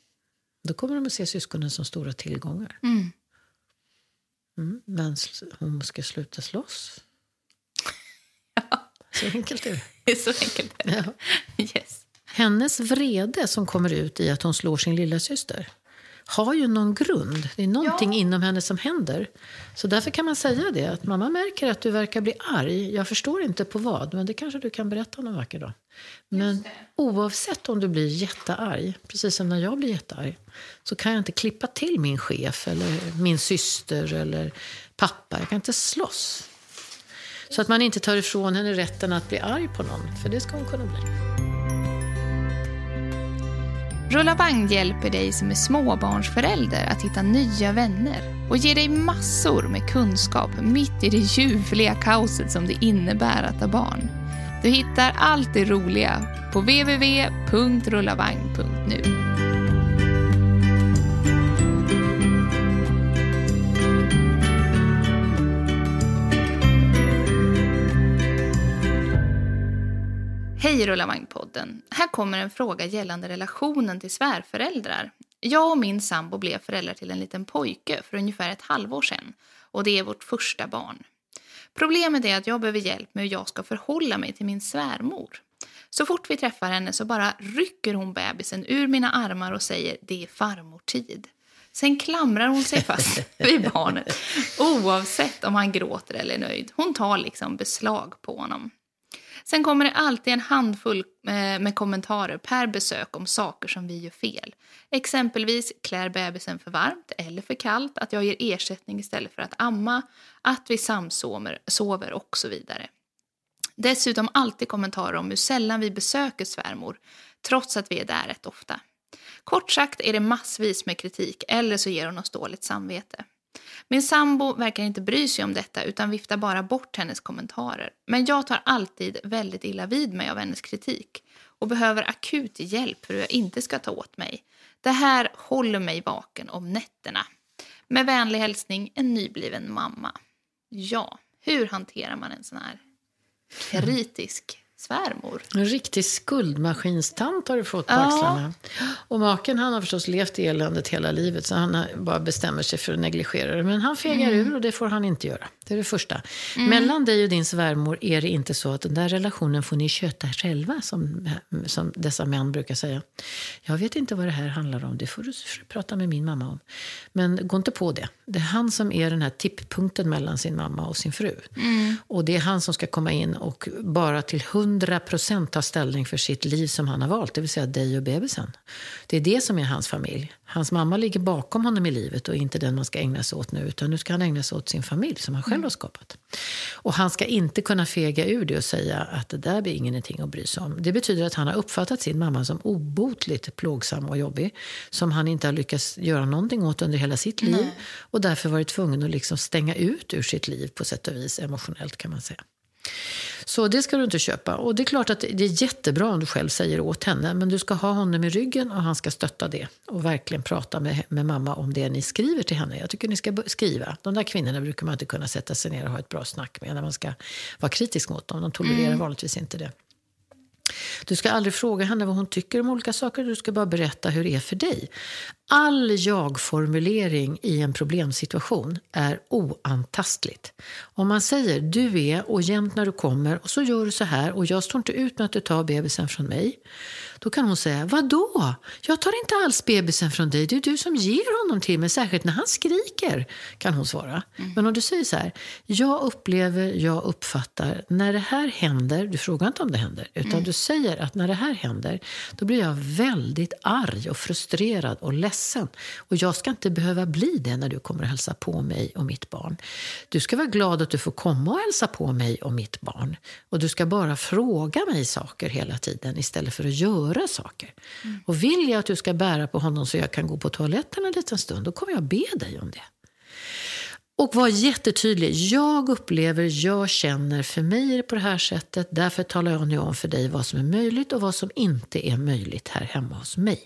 Då kommer de att se syskonen som stora tillgångar. Mm. Mm, men sl- hon ska sluta slåss. Så enkelt är det. Det är så enkelt. Ja. Yes. Hennes vrede som kommer ut i att hon slår sin lilla syster har ju någon grund. Det är någonting Ja. inom henne som händer. Så därför kan man säga det. Att mamma märker att du verkar bli arg. Jag förstår inte på vad. Men det kanske du kan berätta någon vacker dag. Men oavsett om du blir jättearg. Precis som när jag blir jättearg. Så kan jag inte klippa till min chef. Eller min syster. Eller pappa. Jag kan inte slåss. Så att man inte tar ifrån henne rätten att bli arg på någon. För det ska hon kunna bli. Rulla Vagn hjälper dig som är småbarnsförälder att hitta nya vänner och ger dig massor med kunskap mitt i det ljuvliga kaoset som det innebär att ha barn. Du hittar allt det roliga på w w w punkt rullavagn punkt nu. Hej Rullavagnpodden. Här kommer en fråga gällande relationen till svärföräldrar. Jag och min sambo blev föräldrar till en liten pojke för ungefär ett halvår sedan. Och det är vårt första barn. Problemet är att jag behöver hjälp med hur jag ska förhålla mig till min svärmor. Så fort vi träffar henne så bara rycker hon bebisen ur mina armar och säger det är farmortid. Sen klamrar hon sig fast vid barnet oavsett om han gråter eller är nöjd. Hon tar liksom beslag på honom. Sen kommer det alltid en handfull med kommentarer per besök om saker som vi gör fel. Exempelvis klär bebisen för varmt eller för kallt, att jag ger ersättning istället för att amma, att vi samsover sover och så vidare. Dessutom alltid kommentarer om hur sällan vi besöker svärmor, trots att vi är där rätt ofta. Kort sagt är det massvis med kritik eller så ger hon oss dåligt samvete. Min sambo verkar inte bry sig om detta utan viftar bara bort hennes kommentarer. Men jag tar alltid väldigt illa vid mig av hennes kritik och behöver akut hjälp för hur jag inte ska ta åt mig. Det här håller mig vaken om nätterna. Med vänlig hälsning, en nybliven mamma. Ja, hur hanterar man en sån här kritisk svärmor? En riktig skuldmaskinstant har du fått på Ja. axlarna. Och maken, han har förstås levt i eländet hela livet, så han har- bara bestämmer sig för att negligera det. Men han fegar ur och det får han inte göra. Det är det första. Mellan dig och din svärmor är det inte så att den där relationen får ni köta själva, som, som dessa män brukar säga. Jag vet inte vad det här handlar om, det får du prata med min mamma om. Men gå inte på det. Det är han som är den här tipppunkten mellan sin mamma och sin fru. Och det är han som ska komma in och bara till hundra procent ta ställning för sitt liv som han har valt, det vill säga dig och bebisen. Det är det som är hans familj. Hans mamma ligger bakom honom i livet och inte den man ska ägna sig åt nu, utan nu ska han ägna sig åt sin familj som han själv har skapat. Och han ska inte kunna fega ur det och säga att det där blir ingenting att bry sig om. Det betyder att han har uppfattat sin mamma som obotligt plågsam och jobbig, som han inte har lyckats göra någonting åt under hela sitt liv. Nej. Och därför varit tvungen att liksom stänga ut ur sitt liv på sätt och vis, emotionellt kan man säga. Så det ska du inte köpa. Och det är klart att det är jättebra om du själv säger åt henne, men du ska ha honom i ryggen och han ska stötta det. Och verkligen prata med, med mamma om det ni skriver till henne. Jag tycker ni ska skriva. De där kvinnorna brukar man inte kunna sätta sig ner och ha ett bra snack med när man ska vara kritisk mot dem. De tolererar mm. vanligtvis inte det. Du ska aldrig fråga henne vad hon tycker om olika saker. Du ska bara berätta hur det är för dig. All jag-formulering i en problemsituation är oantastligt. Om man säger du är och jämt när du kommer och så gör du så här och jag står inte ut med att du tar bebisen från mig. Då kan hon säga, vadå? Jag tar inte alls bebisen från dig. Det är du som ger honom till mig, särskilt när han skriker, kan hon svara. Mm. Men om du säger så här, jag upplever, jag uppfattar, när det här händer, du frågar inte om det händer, utan mm. du säger att när det här händer, då blir jag väldigt arg och frustrerad och ledsen. Och jag ska inte behöva bli det när du kommer att hälsa på mig och mitt barn. Du ska vara glad att du får komma och hälsa på mig och mitt barn. Och du ska bara fråga mig saker hela tiden istället för att göra saker. Mm. Och vill jag att du ska bära på honom så jag kan gå på toaletten en liten stund, då kommer jag be dig om det. Och var jättetydlig. Jag upplever, jag känner, för mig är det på det här sättet. Därför talar jag nu om för dig vad som är möjligt och vad som inte är möjligt här hemma hos mig.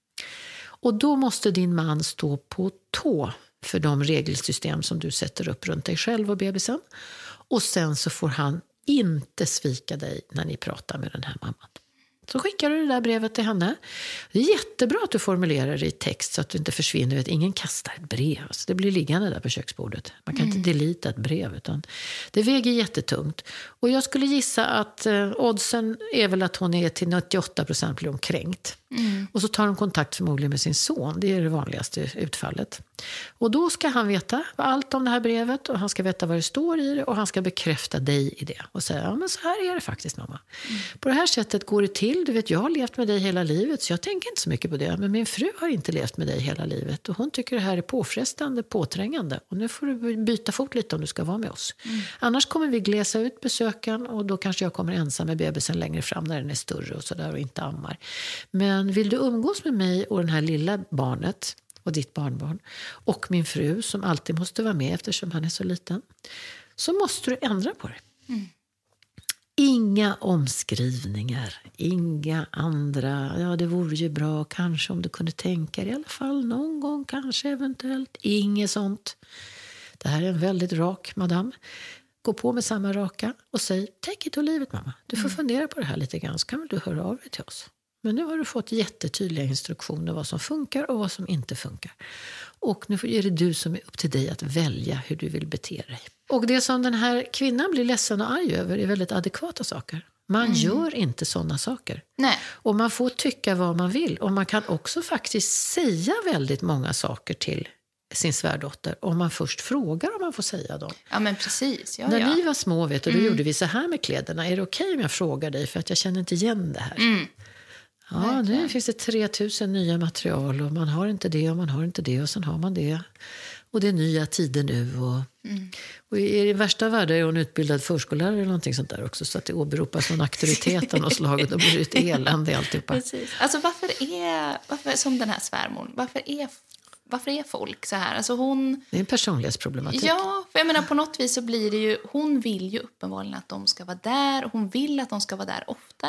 Och då måste din man stå på tå för de regelsystem som du sätter upp runt dig själv och bebisen. Och sen så får han inte svika dig när ni pratar med den här mamman. Så skickar du det där brevet till henne. Det är jättebra att du formulerar det i text så att du inte försvinner. Vet, ingen kastar ett brev. Så det blir liggande där på köksbordet. Man kan mm. inte delita ett brev. Utan det väger jättetungt. Och jag skulle gissa att eh, oddsen är väl att hon är till nittioåtta procent blir hon kränkt. Mm. Och så tar hon kontakt förmodligen med sin son. Det är det vanligaste utfallet. Och då ska han veta allt om det här brevet. Och han ska veta vad det står i det. Och han ska bekräfta dig i det. Och säga, ja men så här är det faktiskt mamma. Mm. På det här sättet går det till. Du vet, jag har levt med dig hela livet så jag tänker inte så mycket på det. Men min fru har inte levt med dig hela livet. Och hon tycker det här är påfrestande, påträngande. Och nu får du byta fot lite om du ska vara med oss. Mm. Annars kommer vi glesa ut besöken. Och då kanske jag kommer ensam med bebisen längre fram när den är större och sådär och inte ammar. Men vill du umgås med mig och den här lilla barnet och ditt barnbarn och min fru som alltid måste vara med eftersom han är så liten, så måste du ändra på det. Mm. Inga omskrivningar, inga andra, ja det vore ju bra kanske om du kunde tänka i alla fall någon gång, kanske eventuellt, inget sånt. Det här är en väldigt rak madam. Gå på med samma raka och säg, take it or leave it mamma. Du får mm. fundera på det här lite grann så kan du höra av dig till oss. Men nu har du fått jättetydliga instruktioner vad som funkar och vad som inte funkar. Och nu är det du som är upp till dig att välja hur du vill bete dig. Och det som den här kvinnan blir ledsen och arg över är väldigt adekvata saker. Man mm. gör inte sådana saker. Nej. Och man får tycka vad man vill. Och man kan också faktiskt säga väldigt många saker till sin svärdotter om man först frågar om man får säga dem. Ja men precis. Ja, När ja. vi var små vet du, då mm. gjorde vi så här med kläderna. Är det okej om jag frågar dig för att jag känner inte igen det här? Mm. Ja, verkligen. Nu finns det tre tusen nya material och man har inte det och man har inte det och sen har man det. Och det är nya tider nu. Och, mm. och i det värsta världen är hon utbildad förskollärare eller någonting sånt där också. Så att det åberopas någon auktoritet av något slag och blir ett elände alltihopa. Precis. Alltså varför är, varför, som den här svärmor, varför är Varför är folk så här? Alltså hon... Det är en personlighetsproblematik. Ja, för jag menar på något vis så blir det ju... Hon vill ju uppenbarligen att de ska vara där. Och hon vill att de ska vara där oftare.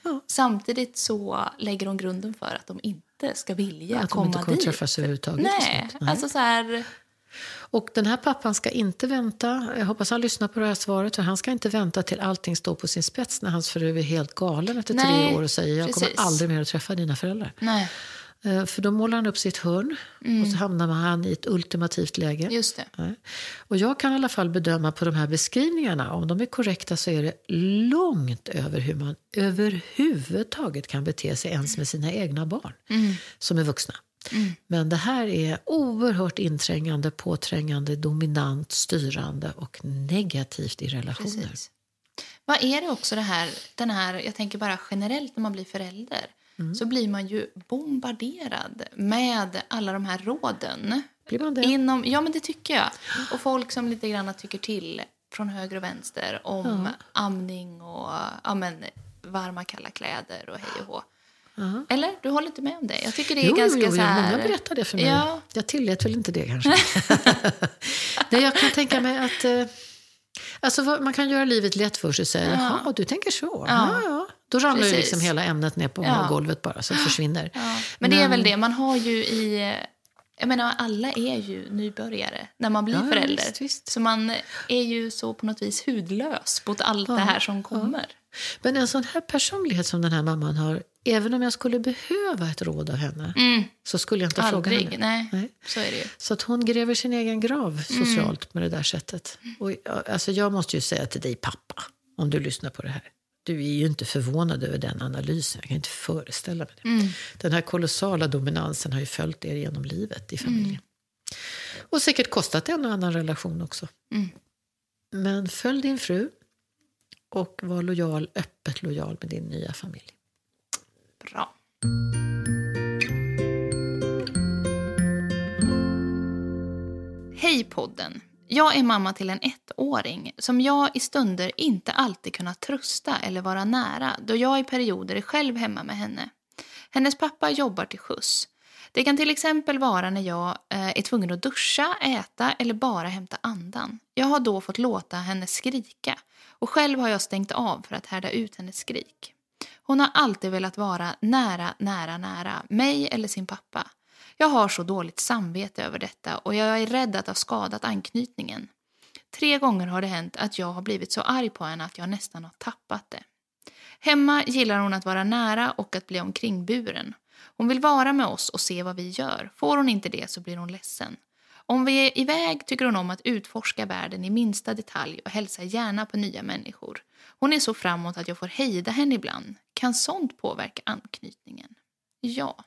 Ja. Samtidigt så lägger hon grunden för att de inte ska vilja att komma de inte kommer dit. träffas överhuvudtaget. Nej, Nej, alltså så här... Och den här pappan ska inte vänta, jag hoppas han lyssnar på det här svaret, för han ska inte vänta till allting står på sin spets när hans fru är helt galen efter Nej, tre år och säger jag kommer precis. aldrig mer att träffa dina föräldrar. Nej. För då målar han upp sitt hörn mm. och så hamnar han i ett ultimativt läge. Just det. Ja. Och jag kan i alla fall bedöma på de här beskrivningarna, om de är korrekta så är det långt över hur man överhuvudtaget kan bete sig ens med sina egna barn mm. som är vuxna. Mm. Men det här är oerhört inträngande, påträngande, dominant, styrande och negativt i relationer. Precis. Vad är det också det här, den här, jag tänker bara generellt när man blir förälder, mm. så blir man ju bombarderad med alla de här råden. Blir man det? Inom, ja, men det tycker jag. Och folk som lite grann tycker till från höger och vänster om ja. amning och ja, men, varma kalla kläder och hej och hå. Uh-huh. Eller? Du håller inte med om det? Jag tycker det är jo, ganska jo, jo, så här... många berättar det för mig. Ja. Jag tillät väl inte det kanske. Nej, jag kan tänka mig att... Eh, alltså, man kan göra livet lätt för sig och säga, ja. jaha, du tänker så. Ja. Ja, ja. Då ramlar ju liksom hela ämnet ner på ja. golvet bara, så det försvinner. Ja. Men, Men det är väl det, man har ju i... Jag menar, alla är ju nybörjare när man blir ja, förälder. Visst, visst. Så man är ju så på något vis hudlös mot allt ja. det här som kommer. Ja. Men en sån här personlighet som den här mamman har, även om jag skulle behöva ett råd av henne mm. så skulle jag inte Aldrig. fråga henne. Nej. Nej, så är det ju. Så att hon gräver sin egen grav socialt mm. med det där sättet. Och, alltså, jag måste ju säga till dig, pappa, om du lyssnar på det här. Du är ju inte förvånad över den analysen. Jag kan inte föreställa mig det. Mm. Den här kolossala dominansen har ju följt er genom livet i familjen. Mm. Och säkert kostat en och annan relation också. Mm. Men följ din fru och var lojal, öppet lojal med din nya familj. Bra. Hej podden. Jag är mamma till en ettåring som jag i stunder inte alltid kunnat trösta eller vara nära, då jag i perioder är själv hemma med henne. Hennes pappa jobbar till skjuts. Det kan till exempel vara när jag är tvungen att duscha, äta eller bara hämta andan. Jag har då fått låta henne skrika och själv har jag stängt av för att härda ut hennes skrik. Hon har alltid velat vara nära, nära, nära mig eller sin pappa. Jag har så dåligt samvete över detta och jag är rädd att ha skadat anknytningen. Tre gånger har det hänt att jag har blivit så arg på henne att jag nästan har tappat det. Hemma gillar hon att vara nära och att bli omkringburen. Hon vill vara med oss och se vad vi gör. Får hon inte det så blir hon ledsen. Om vi är iväg tycker hon om att utforska världen i minsta detalj och hälsa gärna på nya människor. Hon är så framåt att jag får hejda henne ibland. Kan sånt påverka anknytningen? Ja.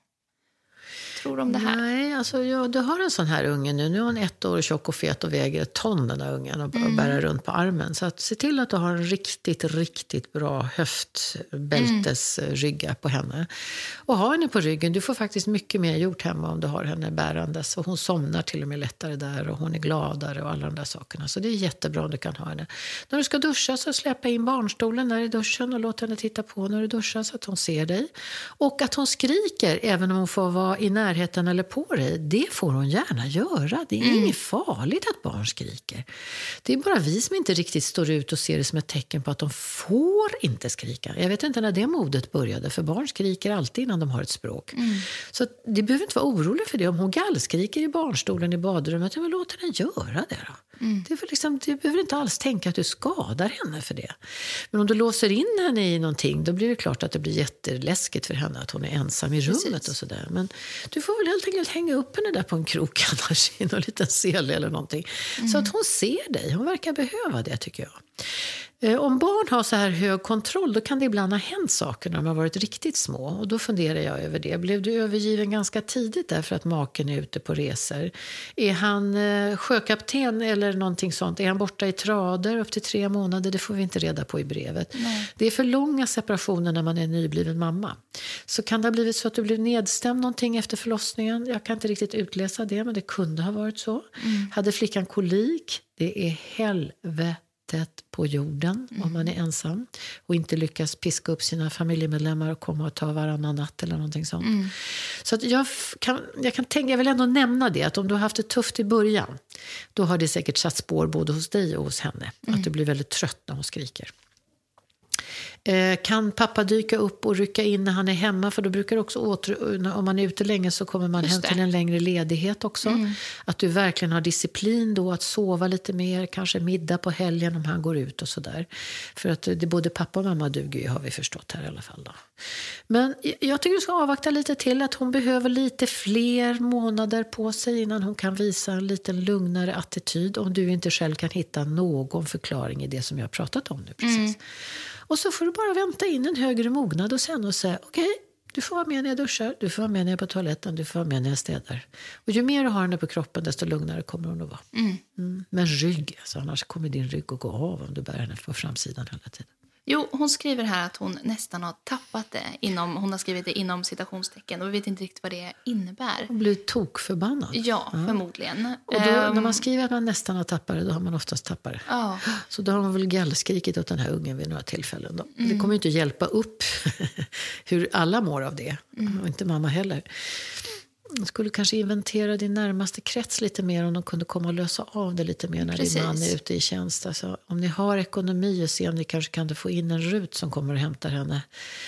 Tror du om det här? Nej, alltså ja, du har en sån här unge nu. Nu är hon ett år tjock och fet och väger ett ton den där ungen och mm. bära runt på armen. Så att se till att du har en riktigt, riktigt bra höftbältesrygga mm. på henne. Och ha henne på ryggen. Du får faktiskt mycket mer gjort hemma om du har henne bärandes. Och hon somnar till och med lättare där och hon är gladare och alla de där sakerna. Så det är jättebra om du kan ha henne. När du ska duscha så släppa in barnstolen där i duschen och låt henne titta på när du duschar så att hon ser dig. Och att hon skriker även om hon får vara i närheten eller på dig, det får hon gärna göra. Det är mm. inget farligt att barn skriker. Det är bara vi som inte riktigt står ut och ser det som ett tecken på att de får inte skrika. Jag vet inte när det modet började, för barn skriker alltid innan de har ett språk. Mm. Så det behöver inte vara orolig för det. Om hon gallskriker i barnstolen i badrummet, jag vill låta henne göra det då. Mm. Det är för liksom, du behöver inte alls tänka att du skadar henne för det. Men om du låser in henne i någonting, då blir det klart att det blir jätteläskigt för henne att hon är ensam i rummet. Precis. Och sådär. Men du får väl helt enkelt hänga upp henne där på en krok annars i någon liten sele eller någonting. Mm. Så att hon ser dig. Hon verkar behöva det, tycker jag. Om barn har så här hög kontroll, då kan det ibland ha hänt saker när de har varit riktigt små. Och då funderar jag över det. Blev du övergiven ganska tidigt därför att maken är ute på resor? Är han eh, sjökapten eller någonting sånt? Är han borta i trader upp till tre månader? Det får vi inte reda på i brevet. Nej. Det är för långa separationer när man är nybliven mamma. Så kan det ha blivit så att du blev nedstämd någonting efter förlossningen? Jag kan inte riktigt utläsa det, men det kunde ha varit så. Mm. Hade flickan kolik? Det är helvete på jorden om man är ensam och inte lyckas piska upp sina familjemedlemmar och komma och ta varannan natt eller någonting sånt. Mm. Så att jag kan, jag kan tänka, jag vill ändå nämna det, att om du har haft det tufft i början, då har det säkert satt spår både hos dig och hos henne. Mm. Att du blir väldigt trött när hon skriker. Eh, kan pappa dyka upp och rycka in när han är hemma? För då brukar det också åter, om man är ute länge så kommer man hem till en längre ledighet också. Mm. Att du verkligen har disciplin då att sova lite mer, kanske middag på helgen om han går ut och sådär. För att det både pappa och mamma duger ju, har vi förstått här i alla fall då. Men jag tycker du ska avvakta lite till, att hon behöver lite fler månader på sig innan hon kan visa en lite lugnare attityd, om du inte själv kan hitta någon förklaring i det som jag har pratat om nu precis. Mm. Och så får du bara vänta in en högre mognad och sen och säga okej, okay, du får vara med när jag duschar, du får vara med när jag är på toaletten, du får vara med när jag städar. Och ju mer du har henne på kroppen, desto lugnare kommer hon att vara. Mm. Mm. Men rygg, alltså, annars kommer din rygg att gå av om du bär henne på framsidan hela tiden. Jo, hon skriver här att hon nästan har tappat det. Inom, hon har skrivit det inom citationstecken och vi vet inte riktigt vad det innebär. Hon blir tokförbannad. Ja, ja, förmodligen. Och då, um, när man skriver att man nästan har tappat det, då har man oftast tappat det. Ja. Så då har hon väl gallskrikit åt den här ungen vid några tillfällen. Då. Mm. Det kommer ju inte hjälpa upp hur alla mår av det. Mm. Och inte mamma heller. Du skulle kanske inventera din närmaste krets lite mer om de kunde komma och lösa av det lite mer när Precis. Din man är ute i tjänst. Alltså, om ni har ekonomi och se om ni kanske kan få in en rut som kommer och hämtar henne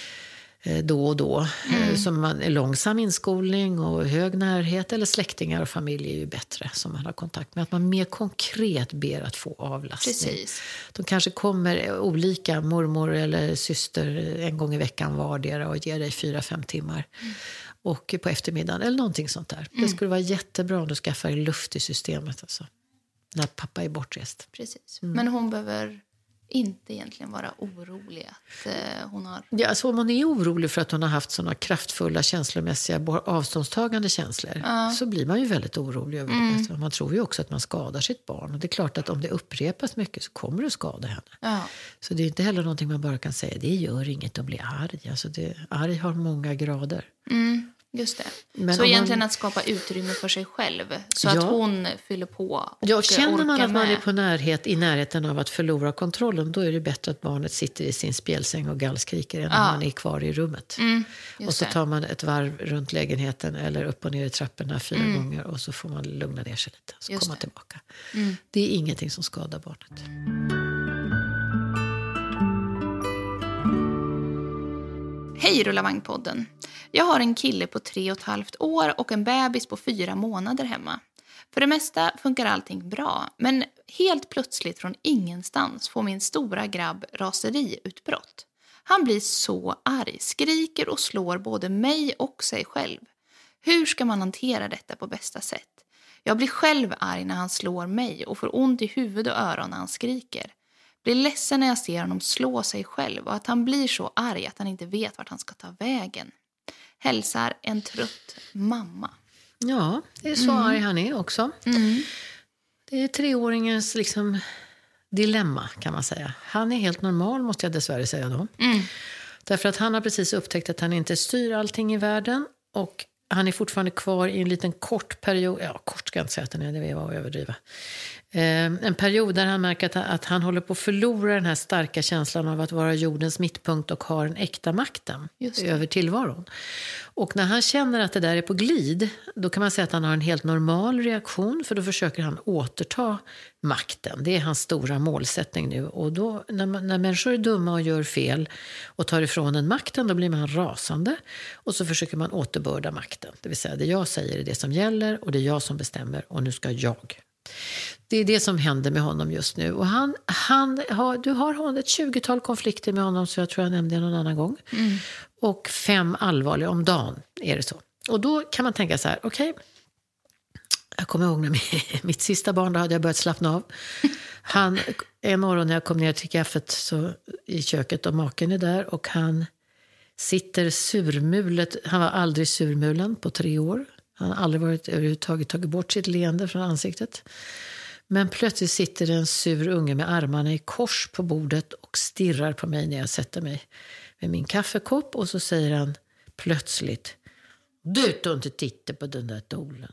eh, då och då. Mm. Eh, som man är långsam inskolning och hög närhet, eller släktingar och familj är ju bättre som man har kontakt med. Att man mer konkret ber att få avlastning. Precis. De kanske kommer olika mormor eller syster en gång i veckan vardera och ger dig fyra, fem timmar. Mm. Och på eftermiddagen eller någonting sånt där. Mm. Det skulle vara jättebra om du skaffar luft i systemet. Alltså, när pappa är bortrest. Precis. Mm. Men hon behöver inte egentligen vara orolig att eh, hon har... Ja, alltså om hon är orolig för att hon har haft såna kraftfulla känslomässiga avståndstagande känslor. Ja. Så blir man ju väldigt orolig över mm. det. Alltså, man tror ju också att man skadar sitt barn. Och det är klart att om det upprepas mycket så kommer det att skada henne. Ja. Så det är inte heller någonting man bara kan säga. Det gör inget att bli arg. Alltså det, arg har många grader. Mm. Just det. Men så egentligen man... att skapa utrymme för sig själv. Så ja. att hon fyller på och ja, känner man att man med. är på närhet, i närheten av att förlora kontrollen, då är det bättre att barnet sitter i sin spjälsäng och gallskriker än ja. När man är kvar i rummet. Mm, och så tar man ett varv runt lägenheten eller upp och ner i trapporna fyra mm. gånger och så får man lugna ner sig lite. Så just komma det. Tillbaka. Mm. Det är ingenting som skadar barnet. Hej Rullavagnpodden. Jag har en kille på tre och ett halvt år och en bebis på fyra månader hemma. För det mesta funkar allting bra, men helt plötsligt från ingenstans får min stora grabb raseriutbrott. Han blir så arg, skriker och slår både mig och sig själv. Hur ska man hantera detta på bästa sätt? Jag blir själv arg när han slår mig och får ont i huvud och öron när han skriker. Blir ledsen när jag ser honom slå sig själv och att han blir så arg att han inte vet vart han ska ta vägen. Hälsar en trött mamma. Ja, det är så mm. arg han är också. Mm. Det är treåringens liksom dilemma kan man säga. Han är helt normal måste jag dessvärre säga då. Mm. Därför att han har precis upptäckt att han inte styr allting i världen och han är fortfarande kvar i en liten kort period. Ja, kort ska jag inte säga att den är, det var att överdriva. Eh, en period där han märker att, att han håller på att förlora den här starka känslan av att vara jordens mittpunkt och har en äkta makten över tillvaron. Och när han känner att det där är på glid, då kan man säga att han har en helt normal reaktion, för då försöker han återta makten. Det är hans stora målsättning nu. Och då, när, man, när människor är dumma och gör fel och tar ifrån en makten, då blir man rasande. Och så försöker man återbörda makten. Det vill säga, det jag säger är det som gäller och det är jag som bestämmer och nu ska jag. Det är det som händer med honom just nu. Och han, han har, du har ett tjugotal konflikter med honom, så jag tror jag nämnde det någon annan gång. Mm. Och fem allvarliga om dagen är det så. Och då kan man tänka så här, okej. Okay, jag kommer ihåg när mitt, mitt sista barn, då hade jag börjat slappna av. Han, en morgon när jag kom ner till kaffet så, i köket och maken är där. Och han sitter surmulet, han var aldrig surmulen på tre år. Han har aldrig varit överhuvudtaget tagit bort sitt leende från ansiktet. Men plötsligt sitter det en sur unge med armarna i kors på bordet och stirrar på mig när jag sätter mig med min kaffekopp. Och så säger han plötsligt, du tar inte titta på den där dolen.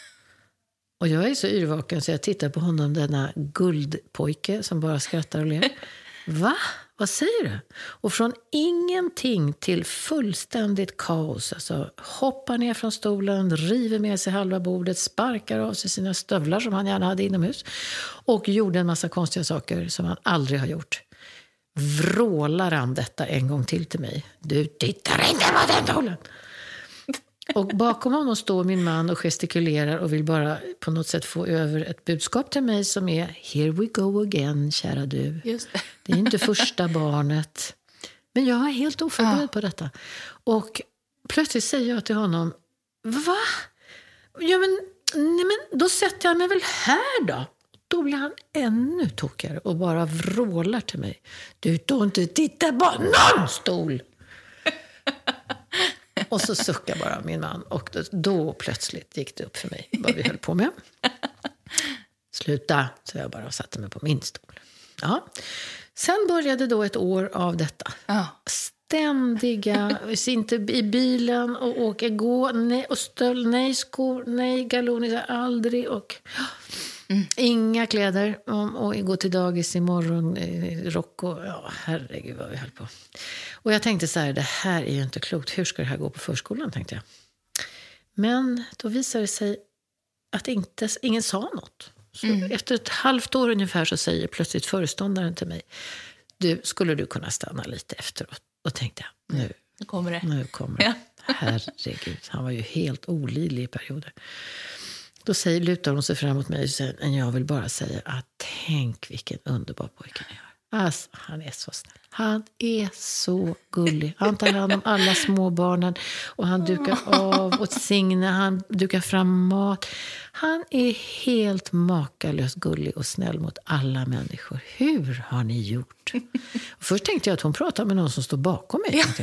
Och jag är så yrvaken så jag tittar på honom, denna guldpojke som bara skrattar och ler. Va? Vad säger du? Och från ingenting till fullständigt kaos. Alltså hoppar ner från stolen, river med sig halva bordet, sparkar av sig sina stövlar som han gärna hade inomhus. Och gjorde en massa konstiga saker som han aldrig har gjort. vrålar han detta en gång till till mig. Du tittar inte på den stolen! Och bakom honom står min man och gestikulerar och vill bara på något sätt få över ett budskap till mig som är here we go again, kära du. Just det. Det är inte första barnet. Men jag är helt oförberedd ja. på detta. Och plötsligt säger jag till honom, va? Ja, men, nej, men då sätter jag mig väl här då? Då blir han ännu tokigare och bara vrålar till mig. Du får inte titta på någon stol! Och så suckar bara min man. Och då, då plötsligt gick det upp för mig vad vi höll på med. Sluta, så jag bara satte mig på min stol. Ja. Sen började då ett år av detta. Ja. Ständiga, inte i bilen och åka, gå, nej, och stöld, nej, skor, nej, galoner, aldrig. Och mm. inga kläder och, och gå till dagis imorgon, rock och, ja, herregud vad vi höll på. Och jag tänkte så här, det här är ju inte klokt. Hur ska det här gå på förskolan, tänkte jag. Men då visade det sig att inte, ingen sa något. Så mm. efter ett halvt år ungefär så säger plötsligt föreståndaren till mig, du, skulle du kunna stanna lite efteråt? Och tänkte jag, nu, nu kommer det. Nu kommer det. Ja. Herregud, han var ju helt olidlig i perioder. Då säger, lutar hon sig fram mot mig och säger, jag vill bara säga att tänk vilken underbar pojke ni har. Alltså, han är så snäll. Han är så gullig. Han tar hand om alla småbarnen och han dukar av åt Signe, han dukar fram mat. Han är helt makalöst gullig och snäll mot alla människor. Hur har ni gjort? Och först tänkte jag att hon pratar med någon som står bakom mig. Ja.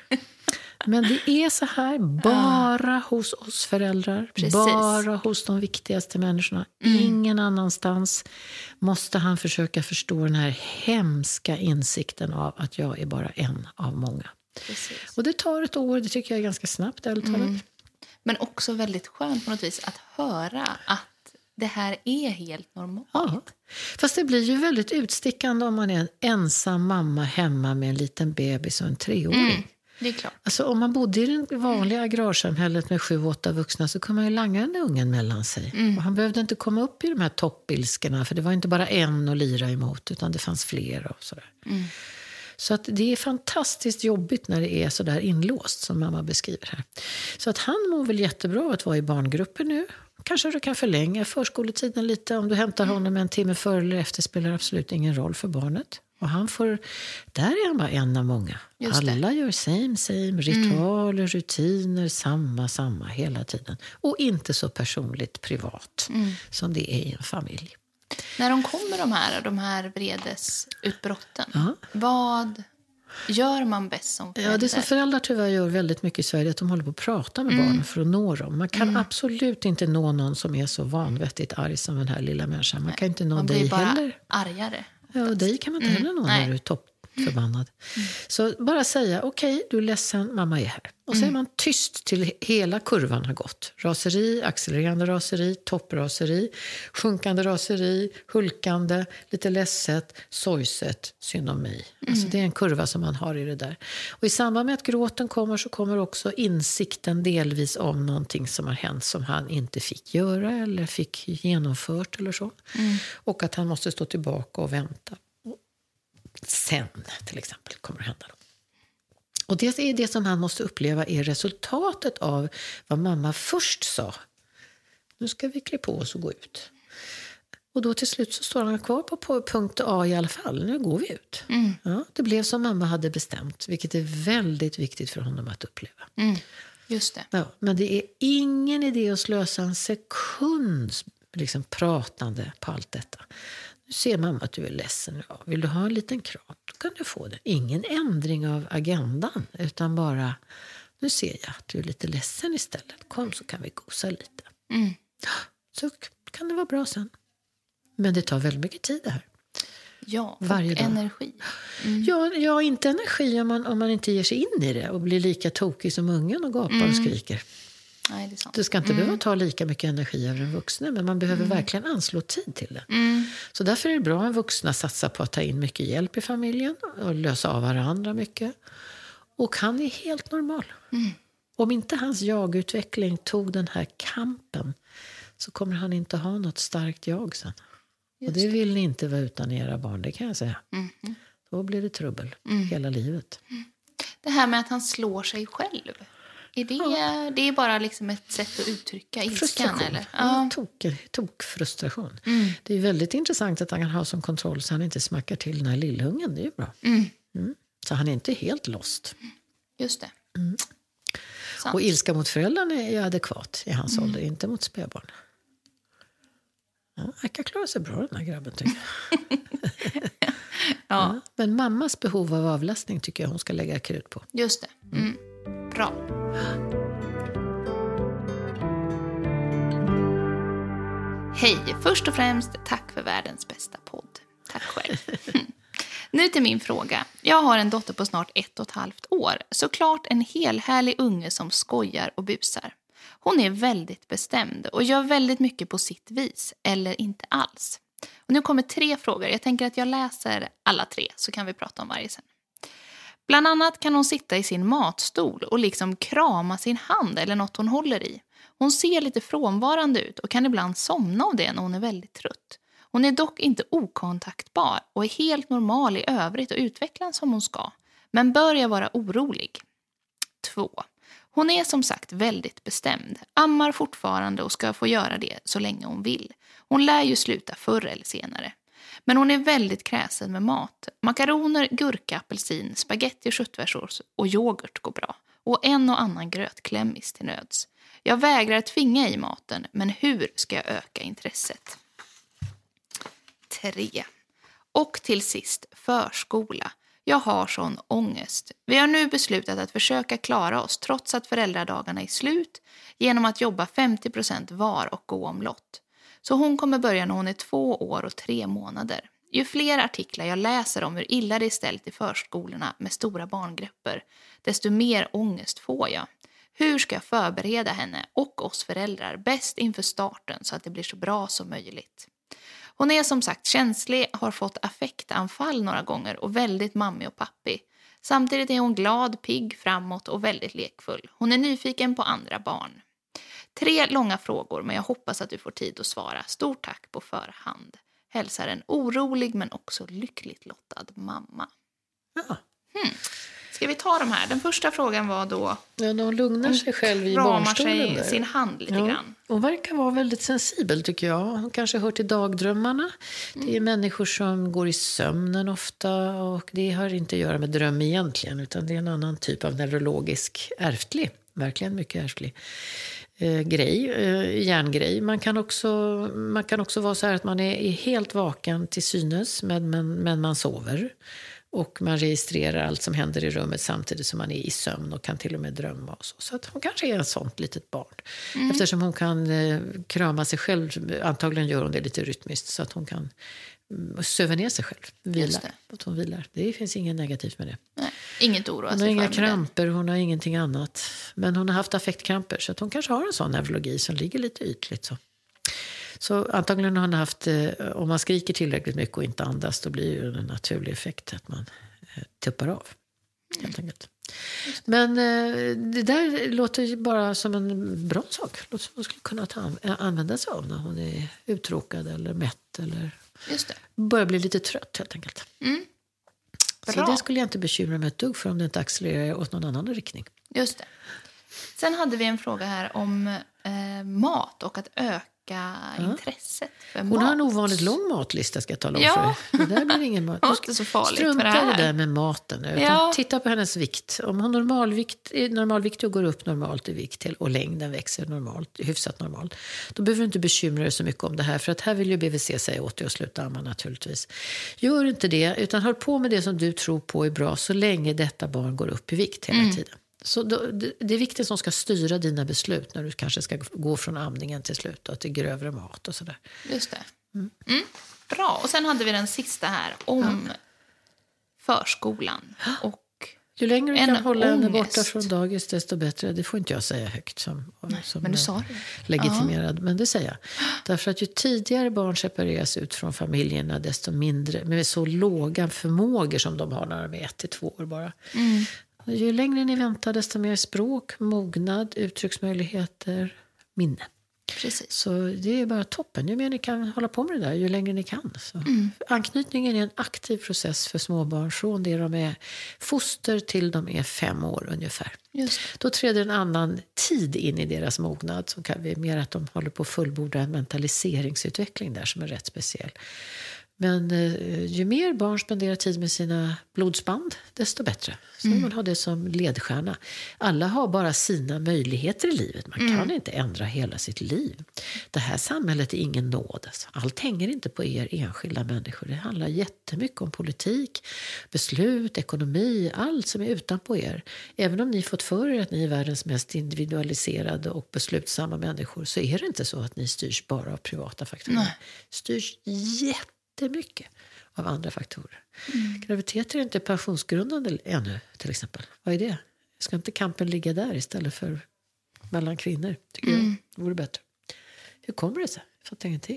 Men det är så här bara ah. hos oss föräldrar. Precis. Bara hos de viktigaste människorna. Mm. Ingen annanstans måste han försöka förstå den här hemska insikten av att jag är bara en av många. Precis. Och det tar ett år, det tycker jag är ganska snabbt. Mm. Men också väldigt skönt på något vis att höra att det här är helt normalt. Ja. Fast det blir ju väldigt utstickande om man är en ensam mamma hemma med en liten bebis och en treåring. Mm. Det är klart. Alltså, om man bodde i det vanliga agrarsamhället med sju, åtta vuxna så kunde man ju langa den ungen mellan sig. Mm. Och han behövde inte komma upp i de här toppilskorna för det var inte bara en att lira emot utan det fanns fler och sådär. Mm. Så att det är fantastiskt jobbigt när det är så där inlåst som mamma beskriver här. Så att han mår väl jättebra att vara i barngrupper nu. Kanske du kan förlänga förskoletiden lite. Om du hämtar honom en timme före eller efter spelar absolut ingen roll för barnet. Och han får, där är han bara en av många. Alla gör same, same, ritualer, mm. rutiner, samma, samma hela tiden. Och inte så personligt privat mm. som det är i en familj. När de kommer de här, de här vredesutbrotten, ja. Vad gör man bäst som förälder? Ja, det som föräldrar tyvärr gör väldigt mycket i Sverige är att de håller på att prata med mm. barnen för att nå dem. Man kan mm. absolut inte nå någon som är så vanvettigt arg som den här lilla människan. Man kan inte nå man dig blir bara heller. Argare. Ja, och dig kan man inte heller nå mm. när du är toppförbannad. Mm. Så bara säga, okej, okay, du är ledsen, mamma är här. Och så är man tyst till hela kurvan har gått. Raseri, accelererande raseri, toppraseri, sjunkande raseri, hulkande, lite ledset, sorgset, synd om mig. Mm. Alltså det är en kurva som man har i det där. Och i samband med att gråten kommer så kommer också insikten delvis om någonting som har hänt som han inte fick göra eller fick genomfört eller så. Mm. Och att han måste stå tillbaka och vänta. Och sen till exempel kommer det hända då. Och det är det som han måste uppleva är resultatet av vad mamma först sa. Nu ska vi klä på oss och gå ut. Och då till slut så står han kvar på, på punkt A i alla fall. Nu går vi ut. Mm. Ja, det blev som mamma hade bestämt. Vilket är väldigt viktigt för honom att uppleva. Mm. Just det. Ja, men det är ingen idé att slösa en sekunds liksom, pratande på allt detta. Nu ser mamma att du är ledsen. Ja, vill du ha en liten kram? Då kan du få det. Ingen ändring av agendan. Utan bara, nu ser jag att du är lite ledsen istället. Kom så kan vi gosa lite. Mm. Så kan det vara bra sen. Men det tar väldigt mycket tid det här. Ja, och varje dag. Energi. Mm. Ja, ja, inte energi om man, om man inte ger sig in i det. Och blir lika tokig som ungen och gapar mm. och skriker. Nej, det är sant. Det ska inte mm. behöva ta lika mycket energi över en vuxna. Men man behöver mm. verkligen anslå tid till det. Mm. Så därför är det bra att vuxna satsar på att ta in mycket hjälp i familjen. Och lösa av varandra mycket. Och han är helt normal. Mm. Om inte hans jagutveckling tog den här kampen. Så kommer han inte ha något starkt jag sen. Just och det vill ni inte vara utan era barn, det kan jag säga. Mm. Då blir det trubbel Mm. hela livet. Det här med att han slår sig själv. Är det, Ja. det är bara liksom ett sätt att uttrycka ilskan? Frustration. Eller? Ja. Ja. Tok, tok frustration. Mm. Det är väldigt intressant att han kan ha som kontroll så han inte smackar till den här lillungen. Det är ju bra. Mm. Mm. Så han är inte helt lost. Just det. Mm. Sant. Och ilska mot föräldrarna är ju adekvat i hans Mm. ålder, inte mot spädbarn. Ja, han kan klara sig bra den här grabben tycker jag. ja, Ja. Men mammas behov av avlastning tycker jag hon ska lägga krut på. just det. Mm. Bra. Hej, först och främst tack för världens bästa podd. Tack själv. Nu till min fråga. Jag har en dotter på snart ett och ett halvt år. Såklart en helhärlig unge som skojar och busar. Hon är väldigt bestämd och gör väldigt mycket på sitt vis, eller inte alls. Och nu kommer tre frågor. Jag tänker att jag läser alla tre så kan vi prata om varje sen. Bland annat kan hon sitta i sin matstol och liksom krama sin hand eller något hon håller i. Hon ser lite frånvarande ut och kan ibland somna av det när hon är väldigt trött. Hon är dock inte okontaktbar och är helt normal i övrigt och utvecklas som hon ska. Men börjar vara orolig. Två. Hon är som sagt väldigt bestämd. Ammar fortfarande och ska få göra det så länge hon vill. Hon lär ju sluta förr eller senare. Men hon är väldigt kräsen med mat. Makaroner, gurka, apelsin, spaghetti och köttfärssås och yoghurt går bra. Och en och annan grötklämmis till nöds. Jag vägrar tvinga i maten, men hur ska jag öka intresset? Tre. Och till sist, förskola. Jag har sån ångest. Vi har nu beslutat att försöka klara oss trots att föräldradagarna är slut genom att jobba femtio procent var och gå omlott. Så hon kommer börja när hon är två år och tre månader. Ju fler artiklar jag läser om hur illa det är ställt i förskolorna med stora barngrupper, desto mer ångest får jag. Hur ska jag förbereda henne och oss föräldrar bäst inför starten så att det blir så bra som möjligt? Hon är som sagt känslig, har fått affektanfall några gånger och väldigt mammig och pappig. Samtidigt är hon glad, pigg, framåt och väldigt lekfull. Hon är nyfiken på andra barn. Tre långa frågor, men jag hoppas att du får tid att svara. Stort tack på förhand. Hälsar en orolig men också lyckligt lottad mamma. Ja. Hmm. Ska vi ta de här? Den första frågan var då... Ja, hon lugnar sig själv i ramar barnstolen sig där. sin hand lite Ja. grann. Hon verkar vara väldigt sensibel tycker jag. Hon kanske hör till dagdrömmarna. Mm. Det är människor som går i sömnen ofta. Och det har inte att göra med dröm egentligen. Utan det är en annan typ av neurologisk ärftlig. Verkligen mycket ärftlig. Eh, grej, eh, hjärngrej. Man kan, också, man kan också vara så här att man är, är helt vaken till synes. Men, men, men man sover. Och man registrerar allt som händer i rummet samtidigt som man är i sömn och kan till och med drömma. Och så. Så att hon kanske är ett sånt litet barn. Mm. Eftersom hon kan eh, krama sig själv. Antagligen gör hon det lite rytmiskt så att hon kan mm, söva ner sig själv. Vila. Att hon vilar. Det finns inget negativt med det. Nej, inget oro. Hon har inga kramper, hon har ingenting annat. Men hon har haft affektkramper så att hon kanske har en sån neurologi som ligger lite ytligt så. Så antagligen har han haft, om man skriker tillräckligt mycket och inte andas då blir ju en naturlig effekt att man tuppar av. Helt enkelt. Men det där låter ju bara som en bra sak. Låter som man skulle kunna ta, använda sig av när hon är uttråkad eller mätt eller Just det. börjar bli lite trött helt enkelt. Mm. Så det skulle jag inte bekymra mig ett dugg för om det inte accelererar åt någon annan riktning. Just det. Sen hade vi en fråga här om eh, mat och att öka ja. intresset för Hon mat. har en ovanligt lång matlista ska jag tala om ja. för dig. Det där blir ingen mat. Det är inte så farligt Strunta för det här. i det där med maten. Utan Ja. titta på hennes vikt. Om hon normalvikt, är normalviktig och går upp normalt i vikt till, och längden växer normalt, hyfsat normalt. Då behöver du inte bekymra dig så mycket om det här. För att här vill ju B V C säga åt dig att sluta amma naturligtvis. Gör inte det utan håll på med det som du tror på är bra så länge detta barn går upp i vikt hela Mm. tiden. Så då, det, det är viktigt som ska styra dina beslut när du kanske ska gå från amningen till slut och till grövre mat och sådär. Just det. Mm. Mm. Bra. Och sen hade vi den sista här om ja. förskolan. Och ju längre du en kan hålla ångest. henne borta från dagis desto bättre. Det får inte jag säga högt som, som men du sa det. legitimerad. Men det säger jag. Därför att ju tidigare barn separeras ut från familjerna desto mindre, med så låga förmågor som de har när de är ett till två år bara. Mm. Ju längre ni väntar desto mer språk, mognad, uttrycksmöjligheter, minne. Precis. Så det är bara toppen. Ju mer ni kan hålla på med det där, ju längre ni kan. Så. Mm. Anknytningen är en aktiv process för småbarn från det de är foster till de är fem år ungefär. Just. Då träder en annan tid in i deras mognad, som kan vi mer att de håller på att fullborda en mentaliseringsutveckling där som är rätt speciell. Men eh, ju mer barn spenderar tid med sina blodsband, desto bättre. Så mm. man har det som ledstjärna. Alla har bara sina möjligheter i livet. Man mm. kan inte ändra hela sitt liv. Det här samhället är ingen nåd. Alltså. Allt hänger inte på er enskilda människor. Det handlar jättemycket om politik, beslut, ekonomi, allt som är utanpå er. Även om ni fått för er att ni är världens mest individualiserade och beslutsamma människor, så är det inte så att ni styrs bara av privata faktorer. Nej. Styrs jätte Det är mycket av andra faktorer. Mm. Graviditet är inte pensionsgrundande ännu, till exempel. Vad är det? Ska inte kampen ligga där istället för mellan kvinnor, tycker mm. jag. Det vore bättre. Hur kommer det sig? Jag fattar ingenting.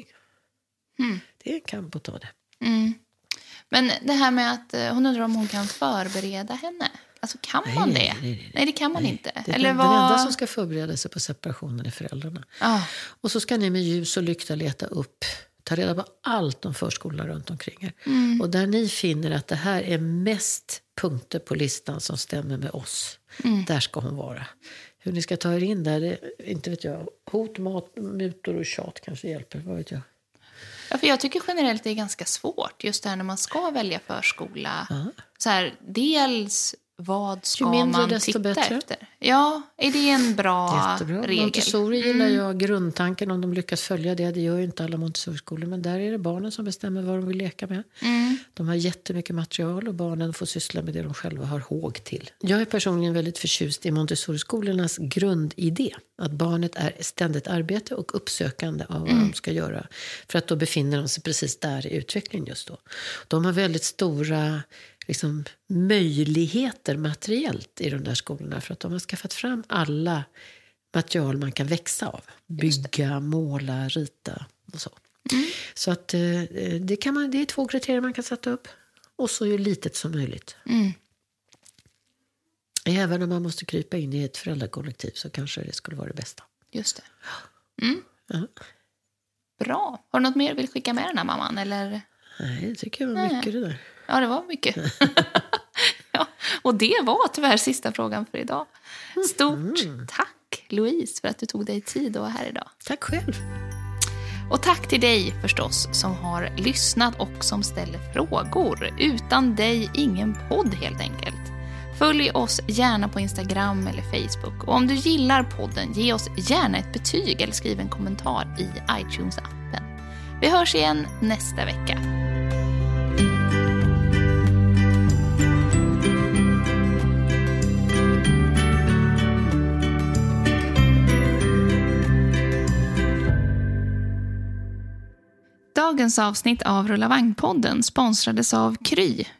Mm. Det är en kamp att ta det. Mm. Men det här med att hon undrar om hon kan förbereda henne. Alltså kan nej, man det? Nej, nej, nej. nej det kan man nej. inte. Det är Eller den, vad... den enda som ska förbereda sig på separationen är föräldrarna. Ah. Och så ska ni med ljus och lykta leta upp, ta reda på allt om förskolorna runt omkring er. Mm. Och där ni finner att det här är mest punkter på listan som stämmer med oss. Mm. Där ska hon vara. Hur ni ska ta er in där, det, inte vet jag. Hot, mat, mutor och tjat kanske hjälper, vad vet jag. Ja, för jag tycker generellt det är ganska svårt just det här när man ska välja förskola. Uh-huh. Så här, dels vad ska mindre, man titta bättre. Efter? Ja, är det en bra Jättebra. regel? Montessori mm. gillar jag, grundtanken om de lyckas följa det. Det gör ju inte alla Montessori-skolor, men där är det barnen som bestämmer vad de vill leka med. Mm. De har jättemycket material och barnen får syssla med det de själva har håg till. Jag är personligen väldigt förtjust i Montessori-skolornas grundidé. Att barnet är ständigt arbete och uppsökande av vad mm. de ska göra. För att då befinner de sig precis där i utvecklingen just då. De har väldigt stora liksom, möjligheter materiellt i de där skolorna. För att de har skaffat fram alla material man kan växa av. Bygga, måla, rita och så. Mm. Så att det, kan man, det är två kriterier man kan sätta upp. Och så ju litet som möjligt. Mm. Även om man måste krypa in i ett föräldrakollektiv så kanske det skulle vara det bästa. Just det. Mm. Ja. Bra. Har du något mer du vill skicka med den här mamman? Eller? Nej, det tycker jag var Nej. mycket det där. Ja, det var mycket. ja, och det var tyvärr sista frågan för idag. Stort mm. tack Louise för att du tog dig tid och var här idag. Tack själv. Och tack till dig förstås som har lyssnat och som ställer frågor. Utan dig ingen podd helt enkelt. Följ oss gärna på Instagram eller Facebook. Och om du gillar podden, ge oss gärna ett betyg eller skriv en kommentar i iTunes-appen. Vi hörs igen nästa vecka. Dagens avsnitt av Rulla Vagn-podden sponsrades av Kry,